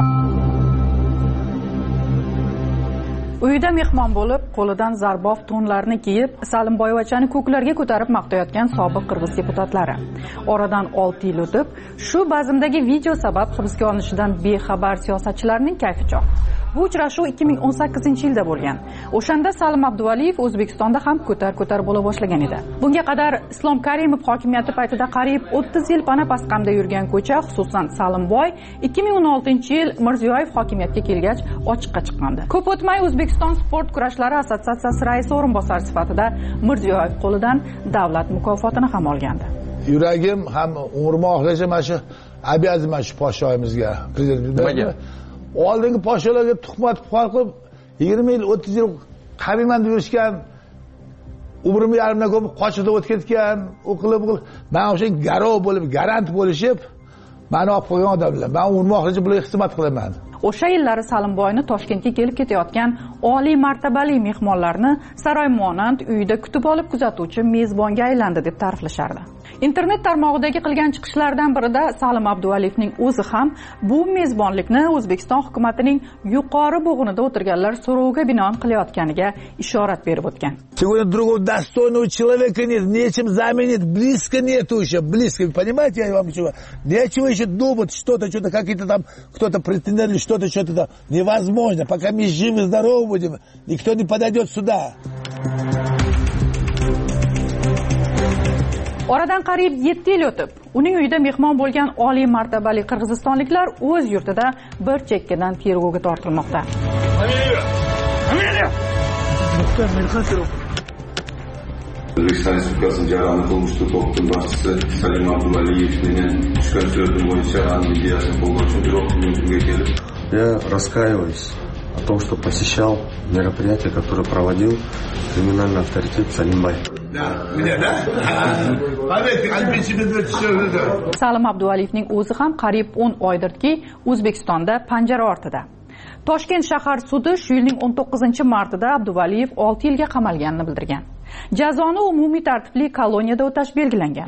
Uyida mehmon bo'lib, qo'lidan zarbof to'nlarni kiyib, Salimboyevachani ko'klarga ko'tarib maqtayotgan sobiq qirg'iz deputatlari. Oradan 6 yil o'tib, shu bazmdagi video sabab hibsga olinishidan bexabar siyosatchilarning kayfi chog'. Bu uchrashuv 2018-yilda bo'lgan. O'shanda Salim Abduvaliyev O'zbekistonda ham ko'tar bo'la boshlagan edi. Bunga qadar Islom Karimov hokimiyati paytida qariyb 30 yil pana pasqamda yurgan ko'cha, xususan Salimboy, 2016-yil Mirziyoyev hokimiyatga kelgach ochiqqa chiqqandi. Ko'p o'tmay O'zbekiston sport kurashlari assotsiatsiyasi raisi o'rinbosari sifatida Mirziyoyev qo'lidan davlat mukofotini ham olgandi. Yuragim ham umrim oxirigacha mana shu обязан shu podshoyimizga, prezidentga oldingi podsholarga tuhmat qilib 20 yil 30 yil qabiman yurishgan, umrim yarimdan ko'p qochida o'tib ketgan, o'qilib men o'sha garov bo'lib, garant bo'lishib meni olib qo'ygan odamlar. Men umrim oxirigacha bularga xizmat qilaman. O'sha yillari Salimboyni Toshkentga kelib ketayotgan oliy martabali mehmonlarni saroy monand uyida kutib olib kuzatuvchi mezbonga aylandi deb ta'riflashardi. Internet tarmog'idagi qilgan chiqishlaridan birida Salim Abduvaliyevning o'zi ham bu mezbonlikni O'zbekiston hukumatining yuqori bo'g'inida o'tirganlar so'roviga binoan qilayotganiga ishorat berib o'tgan. Сегодня другого достойного человека нет, нечем заменить, близко нету еще, близко, понимаете, я вам говорю, нечего еще думать, что-то, какие-то там, кто-то претендент, что-то там, невозможно, пока мы живы, здоровы будем, никто не подойдет сюда. Oradan qariyb 7 yil o'tib, uning uyida mehmon bo'lgan oliy martabali qirg'izistonliklar o'z yurtida bir chekkadan tergovga tortilmoqda. O'zbekiston Respublikasi jaroni qilmishli to'pning boshchisi Salim Abduvalievning tushgan so'zi bo'yicha videosini qo'lga kelib, я раскаиваюсь о том, что посещал мероприятие, которое проводил криминальный авторитет Салимбай. Salim Abduvaliyevning o'zi ham qariyb 10 oydirki O'zbekistonda panjara ortida. Toshkent shahar sudi shu yilning 19-martida Abduvaliyev 6 yilga qamalganini bildirgan. Jazoni umumiy tartibli koloniyada o'tash belgilangan.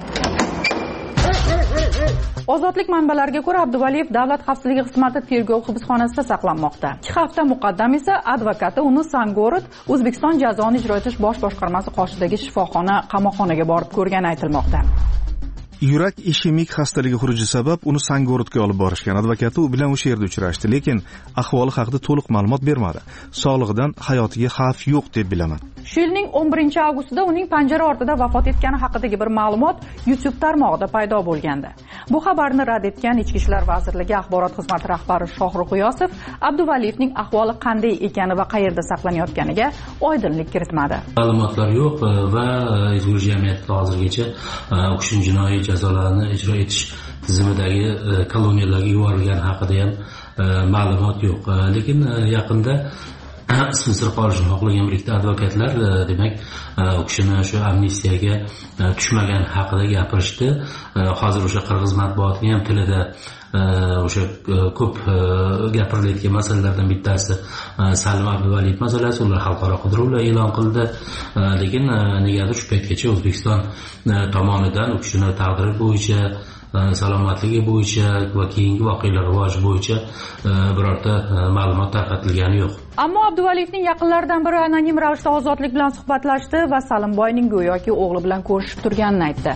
Ozodlik manbalariga ko'ra Abduvaliyev davlat xavfsizligi xizmati tergov hibsxonasida saqlanmoqda. 2 hafta muqaddam esa advokati uni Sangorod O'zbekiston jazoni ijro etish bosh boshqarmasi qoshidagi shifoxona qamoqxonaga borib ko'rgani aytilmoqda. Yurak ishemik xastaligi xuruji sabab uni Sangorodga olib borishgan. Advokati u bilan o'sha yerda uchrashdi, lekin ahvoli haqida to'liq ma'lumot bermadi. Sog'lig'idan hayotiga xavf yo'q deb bilaman. Shu yilning 11-avgustida uning panjara ortida vafot etgani haqidagi bir ma'lumot YouTube tarmog'ida paydo bo'lgandi. Bu xabarni rad etgan Ichki ishlar vazirligi axborot xizmati rahbari Shohrux G'iyosov Abduvaliyevning ahvoli qanday ekani va qayerda saqlanayotganiga oydinlik kiritmadi. Ma'lumotlar yo'q va ezgu jamiyatda hozirgacha o'sha jinoiy jazolarni ijro etish tizimidagi koloniyalarga yuborilgani haqida ham ma'lumot yo'q. Lekin yaqinda ismi sir qolishini xohlagan birikta advokatlar demak o'shani shu amnistiyaga tushmagan haqida gapirishdi. Hozir o'sha qirg'iz matbuotining ham tilida o'sha ko'p gapirilayotgan masalalardan bittasi Salim Abduvaliyev masalasi. Ular xalqaro qidiruvlar e'lon qildi, lekin negadir shu paytgacha O'zbekiston tomonidan o'shani taqdiri bo'yicha salomatligi bo'yicha va keyingi voqealar rivoji bo'yicha birorta ma'lumot tarqatilgani yo'q. Ammo Abduvaliyevning yaqinlaridan biri anonim ravishda Ozodlik bilan suhbatlashdi va Salimboyning go'yoki o'g'li bilan ko'rishib turganini aytdi.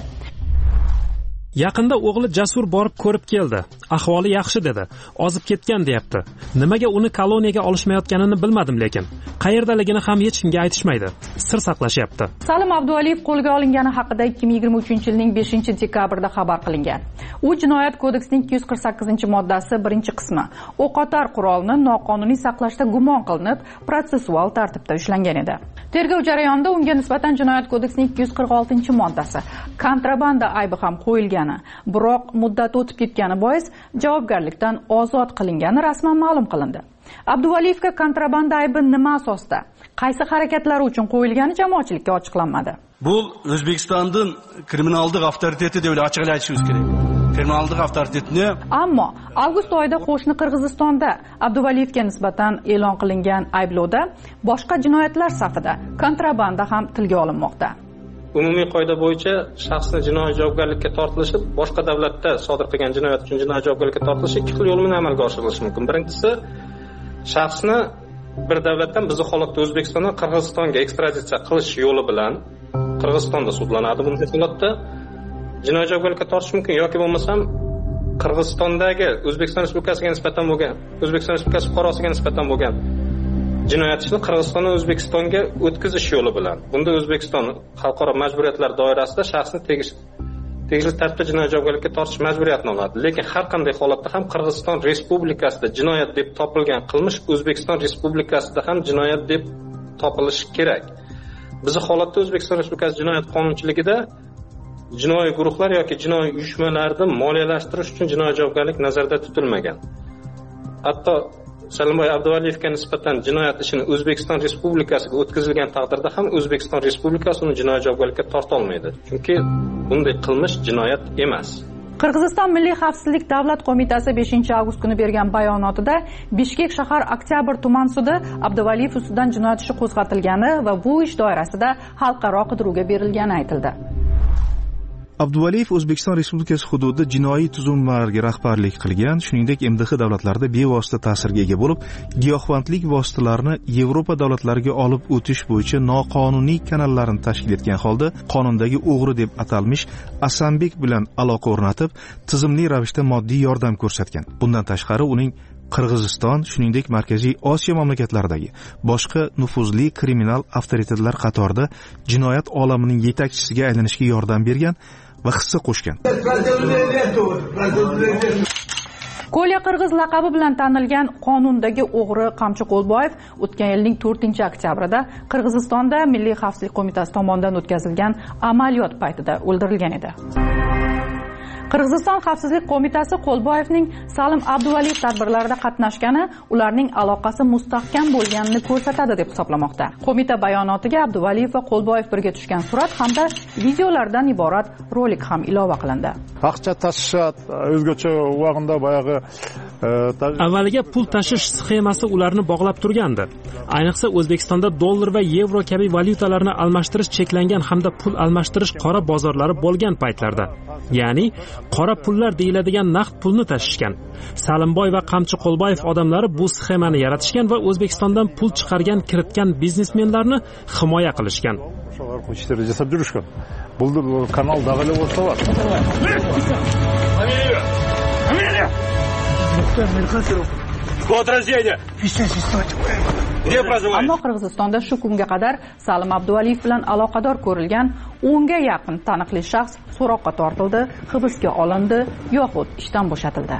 Yaqinda o'g'li Jasur borib ko'rib keldi. Ahvoli yaxshi dedi. Ozib ketgan deyapti. Nimaga uni koloniyaga olishmayotganini bilmadim, lekin qayerdaligini ham hech kimga aytishmaydi. Sir saqlashyapti. Salim Abduvaliyev qo'lga olingani haqida 2023-yilning 5-dekabrida xabar qilingan. U Jinoyat kodeksining 248-moddasi 1-qismi o'qotar qurolni noqonuniy saqlashda gumon qilinib, protsessual tartibda ushlangan edi. Tergov jarayonida unga nisbatan Jinoyat kodeksining 246-moddasi kontrabanda aybi ham qo'yilgan. Biroq muddat o'tib ketgani bois javobgarlikdan ozod qilingani rasman ma'lum qilindi. Abduvaliyevga kontrabanda aybi nima asosda, qaysi harakatlari uchun qo'yilgani jamoatchilikka ochiqlanmadi. Bu O'zbekistonning kriminallik avtoriteti deb ochiqlab aytishimiz kerak. Kriminallik avtoritetini. Ammo avgust oyida qo'shni Qirg'izistonda Abduvaliyevga nisbatan e'lon qilingan ayblovda boshqa jinoyatlar safida kontrabanda ham tilga olinmoqda. Umumiy qoida bo'yicha shaxsni jinoiy javobgarlikka tortilishi boshqa davlatda sodir qilgan jinoyat uchun jinoiy javobgarlikka tortilishi ikki xil yo'l bilan amalga oshirilishi mumkin. Birinchisi, shaxsni bir davlatdan, bizning holatda O'zbekistondan Qirg'izistonga ekstraditsiya qilish yo'li bilan Qirg'izistonda sudlanadi. Bunday holatda jinoiy javobgarlikka tortish mumkin yoki bo'lmasam Qirg'izistondagi O'zbekiston Respublikasiga nisbatan bo'lgan, O'zbekiston Respublikasi fuqarosiga nisbatan bo'lgan jinoyat ishini Qirg'izistondan O'zbekistonga o'tkazish yo'li bilan. Bunda O'zbekiston xalqaro majburiyatlar doirasida shaxsni tegishli tartibda jinoiy javobgarlikka tortish majburiyatini oladi. Lekin har qanday holatda ham Qirg'iziston Respublikasida jinoyat deb topilgan qilmish O'zbekiston Respublikasida ham jinoyat deb topilishi kerak. Bizning holatda O'zbekiston Respublikasi jinoyat qonunchiligida jinoiy guruhlar yoki jinoiy uyushmalarni moliyalashtirish uchun jinoiy javobgarlik nazarda tutilmagan. Hatto Salimboy Abduvaliyevga nisbatan jinoyat ishini O'zbekiston Respublikasiga o'tkazilgan taqdirda ham O'zbekiston Respublikasi uni jinoiy javobgarlikka torta olmaydi. Chunki bunday qilmish jinoyat emas. Qirg'iziston Milliy xavfsizlik davlat qo'mitasi 5-avgust kuni bergan bayonotida Bishkek shahar Oktyabr tuman sudi Abduvaliyev ustidan jinoyat ishi qo'zg'atilgani va bu ish doirasida xalqaro qidiruvga berilgani aytildi. Abduvaliyev O'zbekiston Respublikasi hududida jinoiy tuzilmalarga rahbarlik qilgan, shuningdek MDH davlatlarida bevosita ta'sirga ega bo'lib, giyohvandlik vositalarini Yevropa davlatlariga olib o'tish bo'yicha noqonuniy kanallarni tashkil etgan holda qonundagi o'g'ri deb atalmish Asanbek bilan aloqa o'rnatib, tizimli ravishda moddiy yordam ko'rsatgan. Bundan tashqari uning Qirg'iziston, shuningdek Markaziy Osiyo mamlakatlaridagi boshqa nufuzli kriminal avtoritetlar qatorida jinoyat olamining yetakchisiga aylanishga yordam bergan va hissa qo'shgan. Kolya Qirg'iz laqabi bilan tanilgan qonundagi o'g'ri Qamchi Qo'lboyev o'tgan yilning 4-oktyabrida Qirg'izistonda Milliy xavfsizlik qo'mitasi tomonidan o'tkazilgan amaliyot paytida o'ldirilgan edi. Qirg'iziston xavfsizlik qo'mitasi Qo'lboyevning Salim Abduvaliyev tadbirlarida qatnashgani ularning aloqasi mustahkam bo'lganini ko'rsatadi deb hisoblamoqda. Qo'mita bayonotiga Abduvaliyev va Qo'lboyev birga tushgan surat hamda videolardan iborat rolik ham ilova qilindi. Aqcha tashishat o'zgacha vaqtda boyagi avvaliga pul tashish sxemasi ularni bog'lab turgandi. Ayniqsa O'zbekistonda dollar va yevro kabi valyutalarni almashtirish cheklangan hamda pul almashtirish qora bozorlari bo'lgan paytlarda. Ya'ni qora pullar deyiladigan naqd pulni tashishgan. Salimboy va Qamchi Qo'lboyev odamlari bu sxemani yaratishgan va O'zbekistondan pul chiqargan, kiritgan biznesmenlarni himoya qilishgan. Jasab yurishgan. Bu kanal davlat bo'lsa var. Ammo Qirg'izistonda shu kunga qadar Salim Abduvaliyev bilan aloqador ko'rilgan 10 ga yaqin taniqli shaxs so'roqqa tortildi, hibsga olindi yoxud ishdan bo'shatildi.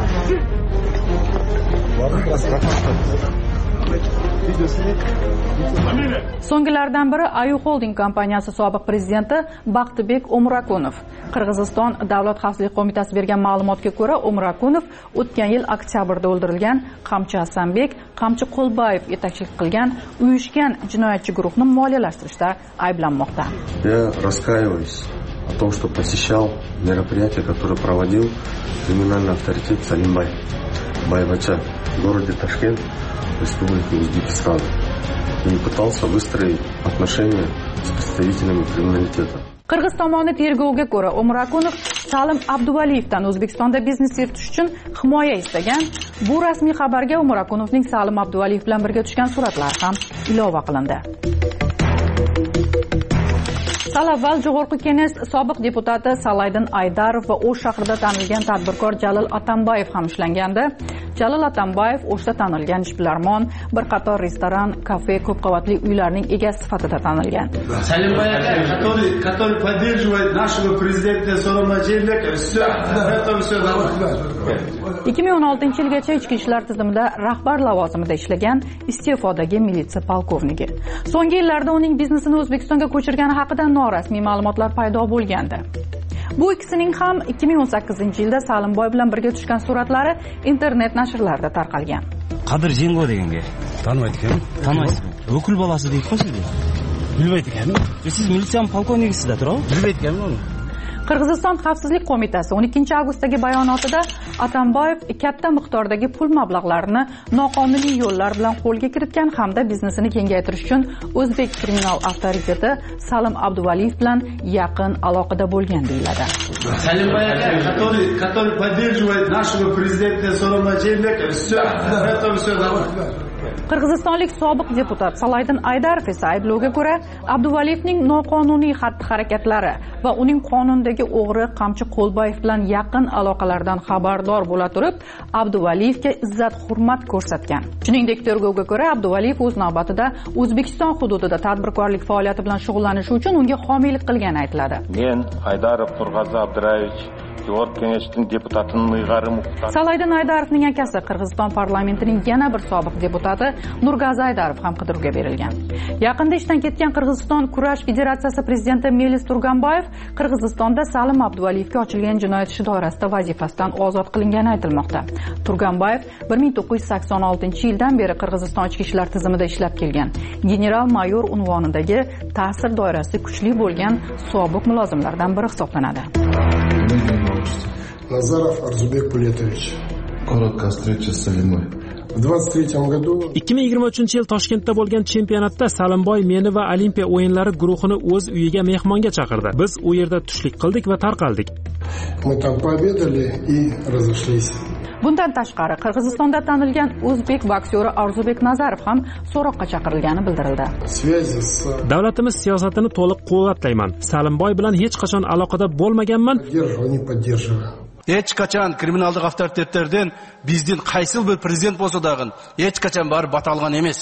So'nggilardan biri Ayu Holding kompaniyasi sobiq prezidenti Baxtibek Umrakunov. Qirg'iziston Davlat xavfsizlik qo'mitasi bergan ma'lumotga ko'ra, Umrakunov o'tgan yil oktyabrda o'ldirilgan Qamchi Asanbek, Qamchi Qo'lboyev yetakchilik qilgan uyushgan jinoyatchi guruhni moliyalashtirishda ayblanmoqda. Я раскаиваюсь о том, что посещал мероприятие, которое проводил криминальный авторитет Салимбай Байбача в городе Ташкент, Республики Узбекистан, и пытался выстроить отношения с представителями криминалитета. Qirg'iz tomoni tergovga ko'ra, Umrakunov Salim Abduvaliyevdan O'zbekistonda biznes yuritish uchun himoya istagan. Bu rasmiy xabarga Umar Akunovning Salim Abduvaliyev bilan birga tushgan suratlari ham ilova qilindi. Sal avval Jug'urqi Kenges sobiq deputati Salaydin Aydarov va O'sh shahrida tanilgan tadbirkor Jalil Atambayev ham ushlangandi. Jalil Atambayev O'shda tanilgan ishbilarmon, bir qator restoran, kafe, ko'p qavatli uylarning egasi sifatida tanilgan. Salimboy aka, который поддерживает нашего президента So'romajevlik, это все. 2016-yilgacha ichki ishlar tizimida rahbar lavozimida ishlagan iste'fodagi militsiya polkovniki. So'nggi yillarda uning biznesini O'zbekistonga ko'chirgani haqida norasmiy ma'lumotlar paydo bo'lgandi. Bu ikkisining ham 2018-yilda Salimboy bilan birga tushgan suratlari internet nashrlarida tarqalgan. Qadir Jengo deganga tanimaydi ekan. Tanimaysizmi? O'kil bolasi deydi sizga. Bilmaydi ekan. Siz militsiya polkovnigisizda turib, bilmaydi ekanmi? Qirg'iziston Xavfsizlik qo'mitasi 12-avgustdagi bayonotida Atambayev katta miqdordagi pul mablag'larini noqonuniy yo'llar bilan qo'lga kiritgan hamda biznesini kengaytirish uchun o'zbek kriminal avtoriteti Salim Abduvaliyev bilan yaqin aloqada bo'lgan deyiladi. Salimboy aka, который поддерживает нашего президента So'romajevlik, это все. Qirg'izistonlik sobiq deputat Salaydin Aydarov esa ayblovga ko'ra Abduvaliyevning noqonuniy xatti-harakatlari va uning qonundagi o'g'ri Qamchi Qo'lboyev bilan yaqin aloqalardan xabardor bo'la turib, Abduvaliyevga izzat-hurmat ko'rsatgan. Shuningdek, tergovga ko'ra Abduvaliyev o'z navbatida O'zbekiston hududida tadbirkorlik faoliyati bilan shug'ullanishi uchun unga homiylik qilgani aytiladi. Men Aydarov Turg'azi Abdurayevich Kengesning deputatining uyg'ari muxtar. Salaydin Aydarovning akasi Qirg'iziston parlamentining yana bir sobiq deputati Nurgazi Aydarov ham qidiruvga berilgan. Yaqinda ishdan ketgan Qirg'iziston kurash federatsiyasi prezidenti Melis Turganboyev Qirg'izistonda Salim Abduvaliyevga ochilgan jinoyat ishi doirasida vazifasidan ozod qilingani aytilmoqda. Turganboyev 1986-yildan beri Qirg'iziston ichki ishlar tizimida ishlab kelgan. General-mayor unvonidagi ta'sir doirasi kuchli bo'lgan sobiq mulozimlardan biri hisoblanadi. Nazarov Arzubek Puletovich. Короткая встреча с Салимой. В 23 году 2023-yil Toshkentda bo'lgan chempionatda Salimboy meni va Olimpiya o'yinlari guruhini o'z uyiga mehmonga chaqirdi. Biz u yerda tushlik qildik va tarqaldik. Мы там пообедали и разошлись. Bundan tashqari Qirg'izistonda tanilgan o'zbek bokseri Arzubek Nazarov ham so'roqqa chaqirilgani bildirildi. Davlatimiz siyosatini to'liq quvvatlayman. Salimboy bilan hech qachon aloqada bo'lmaganman. Hech qachon kriminallik avtoritetlardan bizdan qaysi bir prezident bo'lsa dag'in hech qachon barib batalgan emas.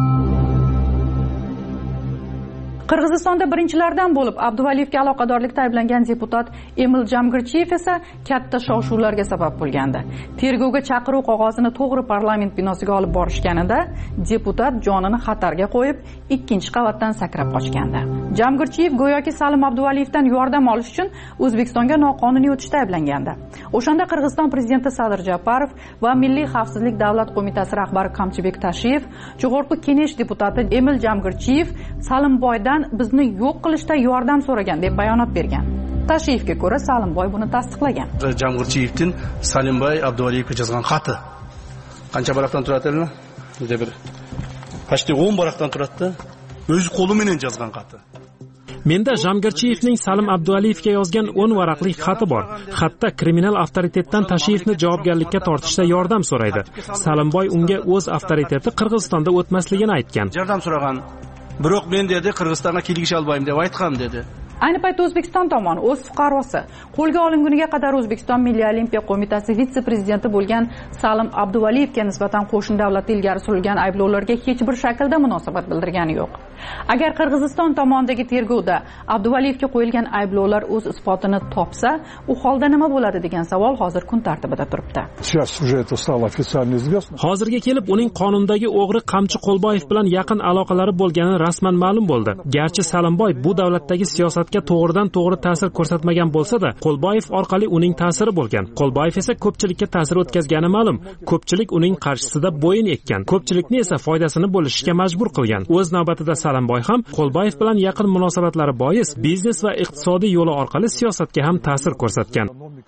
Qirg'izistonda birinchilardan bo'lib Abduvaliyevga aloqadorlikda ayblangan deputat Emil Jamgirchiyev esa katta shov-shuvlarga sabab bo'lgandi. Tergovga chaqiruv qog'ozini to'g'ri parlament binosiga olib borishganida deputat jonini xatarga qo'yib, ikkinchi qavatdan sakrab qochgandi. Jamgirchiyev go'yoki Salim Abduvaliyevdan yordam olish uchun O'zbekistonga noqonuniy o'tishda ayblangandi. O'shanda Qirg'iziston prezidenti Sadir Japarov va Milliy xavfsizlik davlat qo'mitasi rahbari Qamchibek Tashiyev, Jug'urqi Kenges deputati Emil Jamgirchiyev Salimboydan bizni yo'q qilishda yordam so'ragan deb bayonot bergan. Tashiyevga ko'ra Salimboy buni tasdiqlagan. Jamgirchiyevdan Salimboy Abduvaliyevga yozgan xati qancha baroqdan turadi? Juda bir почти 10 baroqdan turadi. O'z qo'li bilan yozgan xati. Menda Jamgirchiyevning Salim Abduvaliyevga yozgan 10 varaqlik xati bor. Xatda kriminal avtoritetdan Tashiyevni javobgarlikka tortishda yordam so'raydi. Salimboy unga o'z avtoriteti Qirg'izistonda o'tmasligini aytgan. Yordam so'ragan. Biroq men dedi Qirg'izistonga kelishga olmayman deb aytgan dedi. Ayni paytda O'zbekiston tomoni o'z fuqarosi qo'lga olinguniga qadar O'zbekiston Milliy olimpiya qo'mitasi vitse-prezidenti bo'lgan Salim Abduvaliyevga nisbatan qo'shni davlatda ilgari surilgan ayblovlarga hech bir shaklda munosabat bildirgani yo'q. Agar Qirg'iziston tomonidagi tergovda Abduvaliyevga qo'yilgan ayblovlar o'z isbotini topsa, u holda nima bo'ladi degan savol hozir kun tartibida turibdi. Hozirga kelib uning qonundagi o'g'ri Qamchi Qo'lboyev bilan yaqin aloqalari bo'lgani rasman ma'lum bo'ldi. Garchi Salimboy bu davlatdagi siyosatga to'g'ridan to'g'ri ta'sir ko'rsatmagan bo'lsa-da, Qo'lboyev orqali uning ta'siri bo'lgan. Qo'lboyev esa ko'pchilikka ta'sir o'tkazgani ma'lum. Ko'pchilik uning qarshisida bo'yin ekkan. Ko'pchilikni esa foydasini bo'lishga majbur qilgan. O'z navbatida Salimboy ham Qo'lbayev bilan yaqin munosabatlari bois biznes va iqtisodiy yo'li orqali siyosatga ham ta'sir ko'rsatgan.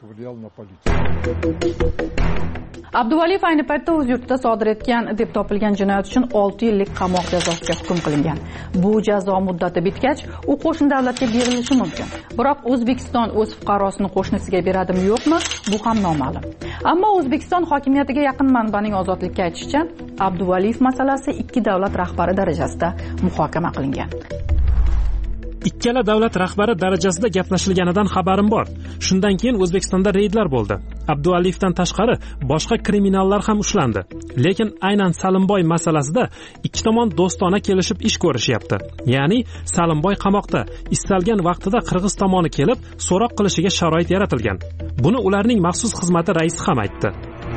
Abduvaliyev ayni paytda o'z yurtida sodir etgan deb topilgan jinoyat uchun 6 yillik qamoq jazosiga hukm qilingan. Bu jazo muddati bitgach, u qo'shni davlatga berilishi mumkin. Biroq O'zbekiston o'z fuqarosini qo'shnisiga beradimi, yo'qmi, bu ham noma'lum. Ammo O'zbekiston hokimiyatiga yaqin manbaning ozodlikka aytishicha, Abduvaliyev masalasi ikki davlat rahbari darajasida muhokama qilingan. Ikkala davlat rahbari darajasida gaplashilganidan xabarim bor. Shundan keyin O'zbekistonda reydlar bo'ldi. Abdualiyevdan tashqari boshqa kriminallar ham ushlandi. Lekin aynan Salimboy masalasida ikki tomon do'stona kelishib ish ko'rishyapti. Ya'ni Salimboy qamoqda, istalgan vaqtida Qirg'iz tomoni kelib, so'roq qilishiga sharoit yaratilgan. Buni ularning maxsus xizmati raisi ham aytdi.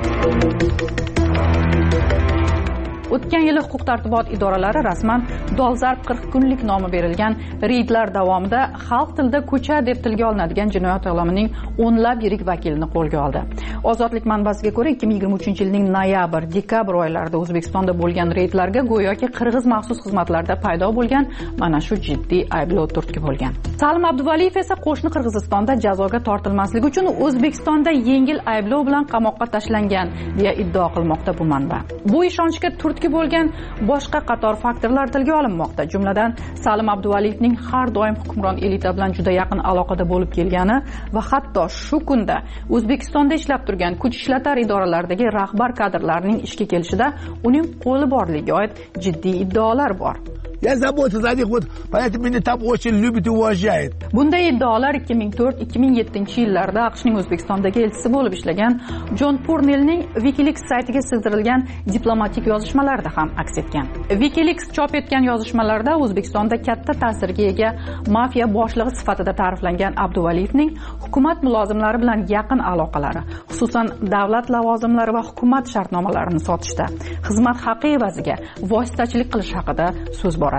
O'tgan yili huquq-tartibot idoralari rasman dolzarb 40 kunlik nomi berilgan reydlar davomida xalq tilida ko'cha deb tilga olinadigan jinoyat olamining o'nlab yirik vakilini qo'lga oldi. Ozodlik manbasiga ko'ra 2023-yilning noyabr-dekabr oylarida O'zbekistonda bo'lgan reydlarga go'yoki Qirg'iz maxsus xizmatlarida paydo bo'lgan mana shu jiddiy ayblov turtki bo'lgan. Salim Abduvaliyev esa qo'shni Qirg'izistonda jazoga tortilmasligi uchun O'zbekistonda yengil ayblov bilan qamoqqa tashlangan deya iddao qilmoqda bu manba. Bu ishonchga bo'lgan boshqa qator faktorlar tilga olinmoqda. Jumladan Salim Abduvaliyevning har doim hukmron elita bilan juda yaqin aloqada bo'lib kelgani va hatto shu kunda O'zbekistonda ishlab turgan kuch ishlatar idoralaridagi rahbar kadrlarning ishga kelishida uning qo'li borligiga oid jiddiy iddaolar bor. Я забота за них, вот поэтому меня там очень любит и уважает. Bunday iddaolar 2004-2007-yillarda AQShning O'zbekistondagi elchisi bo'lib ishlagan Jon Purnellning WikiLeaks saytiga sig'dirilgan diplomatik yozishmalarida ham aks etgan. WikiLeaks chop etgan yozishmalarda O'zbekistonda katta ta'sirga ega mafiya boshlig'i sifatida ta'riflangan Abduvaliyevning hukumat mulozimlari bilan yaqin aloqalari, xususan davlat lavozimlari va hukumat shartnomalarini sotishda, xizmat haqi evaziga vositachilik qilish haqida so'z bor.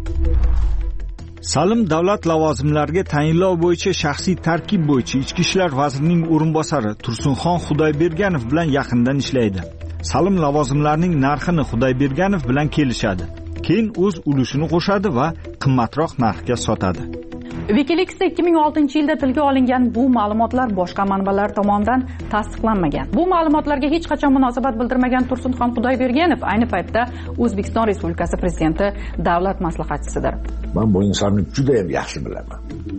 Salim davlat lavozimlariga tayinlov bo'yicha shaxsiy tarkib bo'yicha Ichki ishlar vazirining o'rinbosari Tursunxon Xudoyberganov bilan yaqindan ishlaydi. Salim lavozimlarining narxini Xudoyberganov bilan kelishadi. Keyin o'z ulushini qo'shadi va qimmatroq narxga sotadi. WikiLeaksda 2006-yilda tilga olingan bu ma'lumotlar boshqa manbalar tomonidan tasdiqlanmagan. Bu ma'lumotlarga hech qachon munosabat bildirmagan Tursunxon Xudoyberganov ayni paytda O'zbekiston Respublikasi prezidenti davlat maslahatchisidir. Men bu insonni juda ham yaxshi bilaman.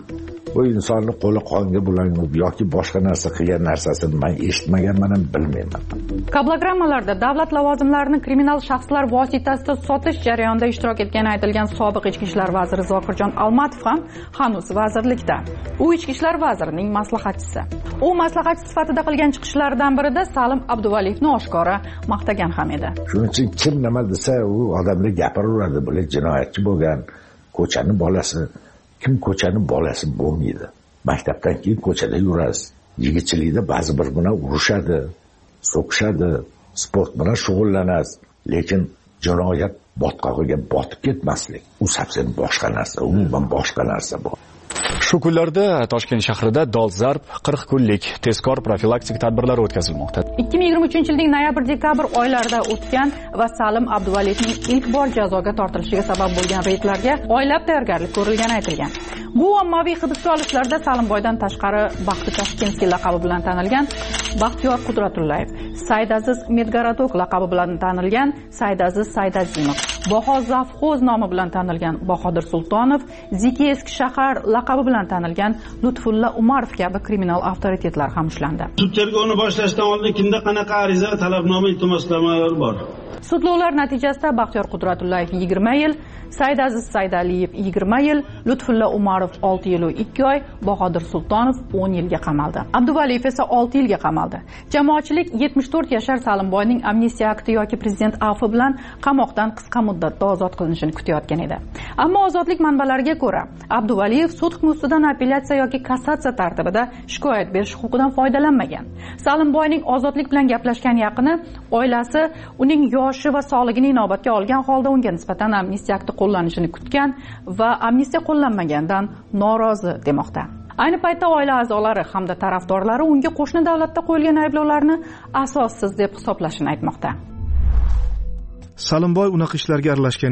Bu insonni qo'li qonga bulanib yoki boshqa narsa qilgan narsasini men eshitmaganman ham bilmayman. Kablogrammalarda davlat lavozimlarini kriminal shaxslar vositasida sotish jarayonida ishtirok etgani aytilgan sobiq ichki ishlar vaziri Zokirjon Almatov ham hanuz vazirlikda. U ichki ishlar vazirining maslahatchisi. U maslahatchi sifatida qilgan chiqishlaridan birida Salim Abduvaliyevni oshkora maqtagan ham edi. Shuning uchun kim nima desa u odamlar gapiraveradi, bular jinoyatchi bo'lgan, ko'chani bolasi. Kim ko'chani bolasi bo'lmaydi. Maktabdan keyin ko'chada yurasiz. Yigitchilikda ba'zi bir bilan urushadi, so'kishadi, sport bilan shug'ullanasiz. Lekin jinoyat botqog'iga botib ketmaslik. U совсем boshqa narsa, umuman boshqa narsa bu. Shu kunlarda Toshkent shahrida dolzarb 40 kunlik tezkor profilaktik tadbirlar o'tkazilmoqda. 2023-yilning noyabr-dekabr oylarida o'tgan va Salim Abduvaliyevning ilk bor jazoga tortilishiga sabab bo'lgan reydlarga oylab tayyorgarlik ko'rilgani aytilgan. Bu ommaviy hibsga olishlarda Salimboydan tashqari Baxti Toshkentskiy laqabi bilan tanilgan Baxtiyor Qudratullayev, Saydaziz Medgarodok laqabi bilan tanilgan Saydaziz Saydazimov, Baho Zavxoz nomi bilan tanilgan Bahodir Sultonov, Zikiyevsk shahar laqabi bilan tanilgan Lutfulla Umarov kabi kriminal avtoritetlar ham ushlandi. Sud tergovni boshlashdan oldin kimda qanaqa ariza, talabnoma, iltimosnomalar bor? Sudlovlar natijasida Baxtiyor Qudratullayev 20 yil, Saydaziz Saydaliyev 20 yil, Lutfulla Umarov 6 yil va 2 oy, Bahodir Sultonov 10 yilga qamaldi. Abduvaliyev esa 6 yilga qamaldi. Jamoatchilik 74 yashar Salimboyning amnistiya akti yoki prezident afvi bilan qamoqdan qisqa muddatda ozod qilinishini kutayotgan edi. Ammo ozodlik manbalariga ko'ra, Abduvaliyev sud hukmi ustidan apellyatsiya yoki kassatsiya tartibida shikoyat berish huquqidan foydalanmagan. Salimboyning ozodlik bilan gaplashgan yaqini oilasi uning yoshi va sog'ligini inobatga olgan holda unga nisbatan amnistiya akti qo'llanishini kutgan va amnistiya qo'llanmagandan norozi demoqda. Ayni paytda oila a'zolari hamda tarafdorlari unga qo'shni davlatda qo'yilgan ayblovlarni asossiz deb hisoblashini aytmoqda. Salimboy unaqa ishlarga aralashgani yo'q.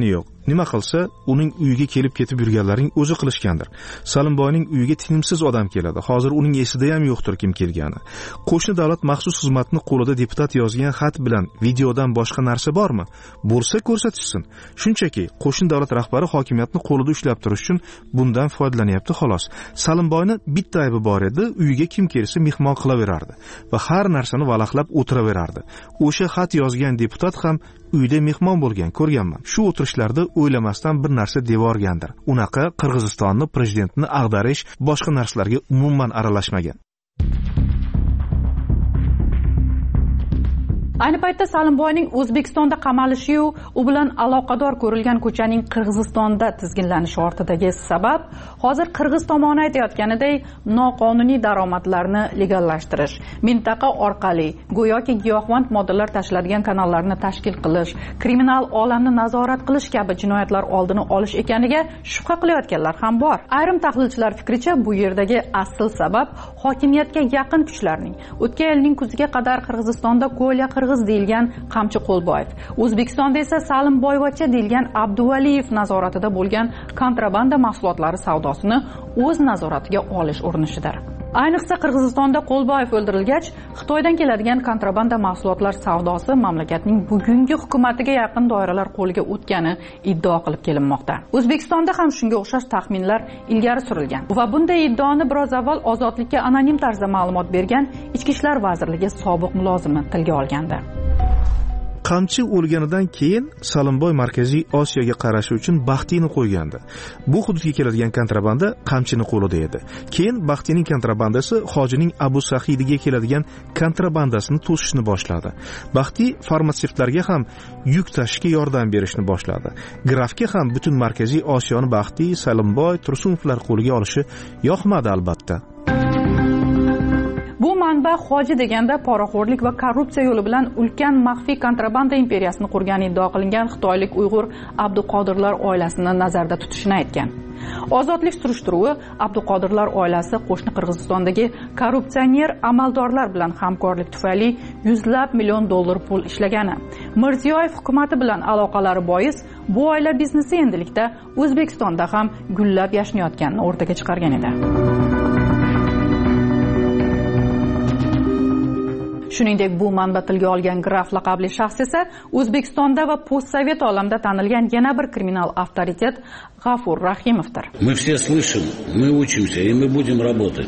nima qilsa uning uyiga kelib ketib yurganlaring o'zi qilishgandir. Salimboyning uyiga tinimsiz odam keladi. Hozir uning esida ham yo'qdir kim kelgani. Qo'shni davlat maxsus xizmatni qo'lida deputat yozgan xat bilan videodan boshqa narsa bormi? Bo'lsa ko'rsatishsin. Shunchaki qo'shni davlat rahbari hokimiyatni qo'lida ushlab turish uchun bundan foydalanyapti xolos. Salimboyni bitta aybi bor edi, uyiga kim kelsa mehmon qilaverardi va har narsani valaqlab o'tiraverardi. O'sha xat yozgan deputat ham uyda mehmon bo'lgan, ko'rganman. Shu o'tirishlarda o'ylamasdan bir narsa devorgandir. Unaqa Qirg'izistonni prezidentni ag'darish, boshqa narsalarga umuman aralashmagan. Ayni paytda Salimboyning O'zbekistonda qamalishi-yu, u bilan aloqador ko'rilgan ko'chaning Qirg'izistonda tizginlanishi ortidagi sabab hozir Qirg'iz tomoni aytayotganidek noqonuniy daromadlarni legallashtirish, mintaqa orqali go'yoki giyohvand moddalar tashlanadigan kanallarni tashkil qilish, kriminal olamni nazorat qilish kabi jinoyatlar oldini olish ekaniga shubha qilayotganlar ham bor. Ayrim tahlilchilar fikricha, bu yerdagi asl sabab hokimiyatga yaqin kuchlarning o'tgan yilning kuziga qadar Qirg'izistonda Ko'lya Qirg'iz deyilgan Qamchi Qo'lboyev, O'zbekistonda esa Salimboyvacha deyilgan Abduvaliyev nazoratida bo'lgan kontrabanda mahsulotlari savdosini o'z nazoratiga olish urinishidir. Ayniqsa Qirg'izistonda Qo'lboyev o'ldirilgach, Xitoydan keladigan kontrabanda mahsulotlar savdosi mamlakatning bugungi hukumatiga yaqin doiralar qo'liga o'tgani iddao qilib kelinmoqda. O'zbekistonda ham shunga o'xshash taxminlar ilgari surilgan va bunday iddaoni biroz avval Ozodlikka anonim tarzda ma'lumot bergan Ichki ishlar vazirligi sobiq mulozimi tilga olgandi. Qamchi o'lganidan keyin Salimboy Markaziy Osiyoga qarashi uchun Baxtiyni qo'ygandi. Bu hududga keladigan kontrabanda Qamchini qo'lida edi. Keyin Baxtiyning kontrabandasi Hojining Abu Sahidiga keladigan kontrabandasini to'sishni boshladi. Baxtiy farmatsevtlarga ham yuk tashishga yordam berishni boshladi. Grafga ham butun Markaziy Osiyoni Baxtiy, Salimboy, Tursunovlar qo'liga olishi yoqmadi albatta. Bu manba Hoji deganda poraxo'rlik va korrupsiya yo'li bilan ulkan maxfiy kontrabanda imperiyasini qurgani iddao qilingan xitoylik Uyg'ur Abduqodirlar oilasini nazarda tutishini aytgan. Ozodlik surishtiruvi Abduqodirlar oilasi qo'shni Qirg'izistondagi korrupsioner amaldorlar bilan hamkorlik tufayli yuzlab million dollar pul ishlagani, Mirziyoyev hukumati bilan aloqalari bois bu oila biznesi endilikda O'zbekistonda ham gullab yashnayotganini o'rtaga chiqargan edi. Shuningdek, bu manba tilga olgan Graf laqabli shaxs esa O'zbekistonda va postsovet olamda tanilgan yana bir kriminal avtoritet G'afur Rahimovdir. Мы все слышим, мы учимся и мы будем работать.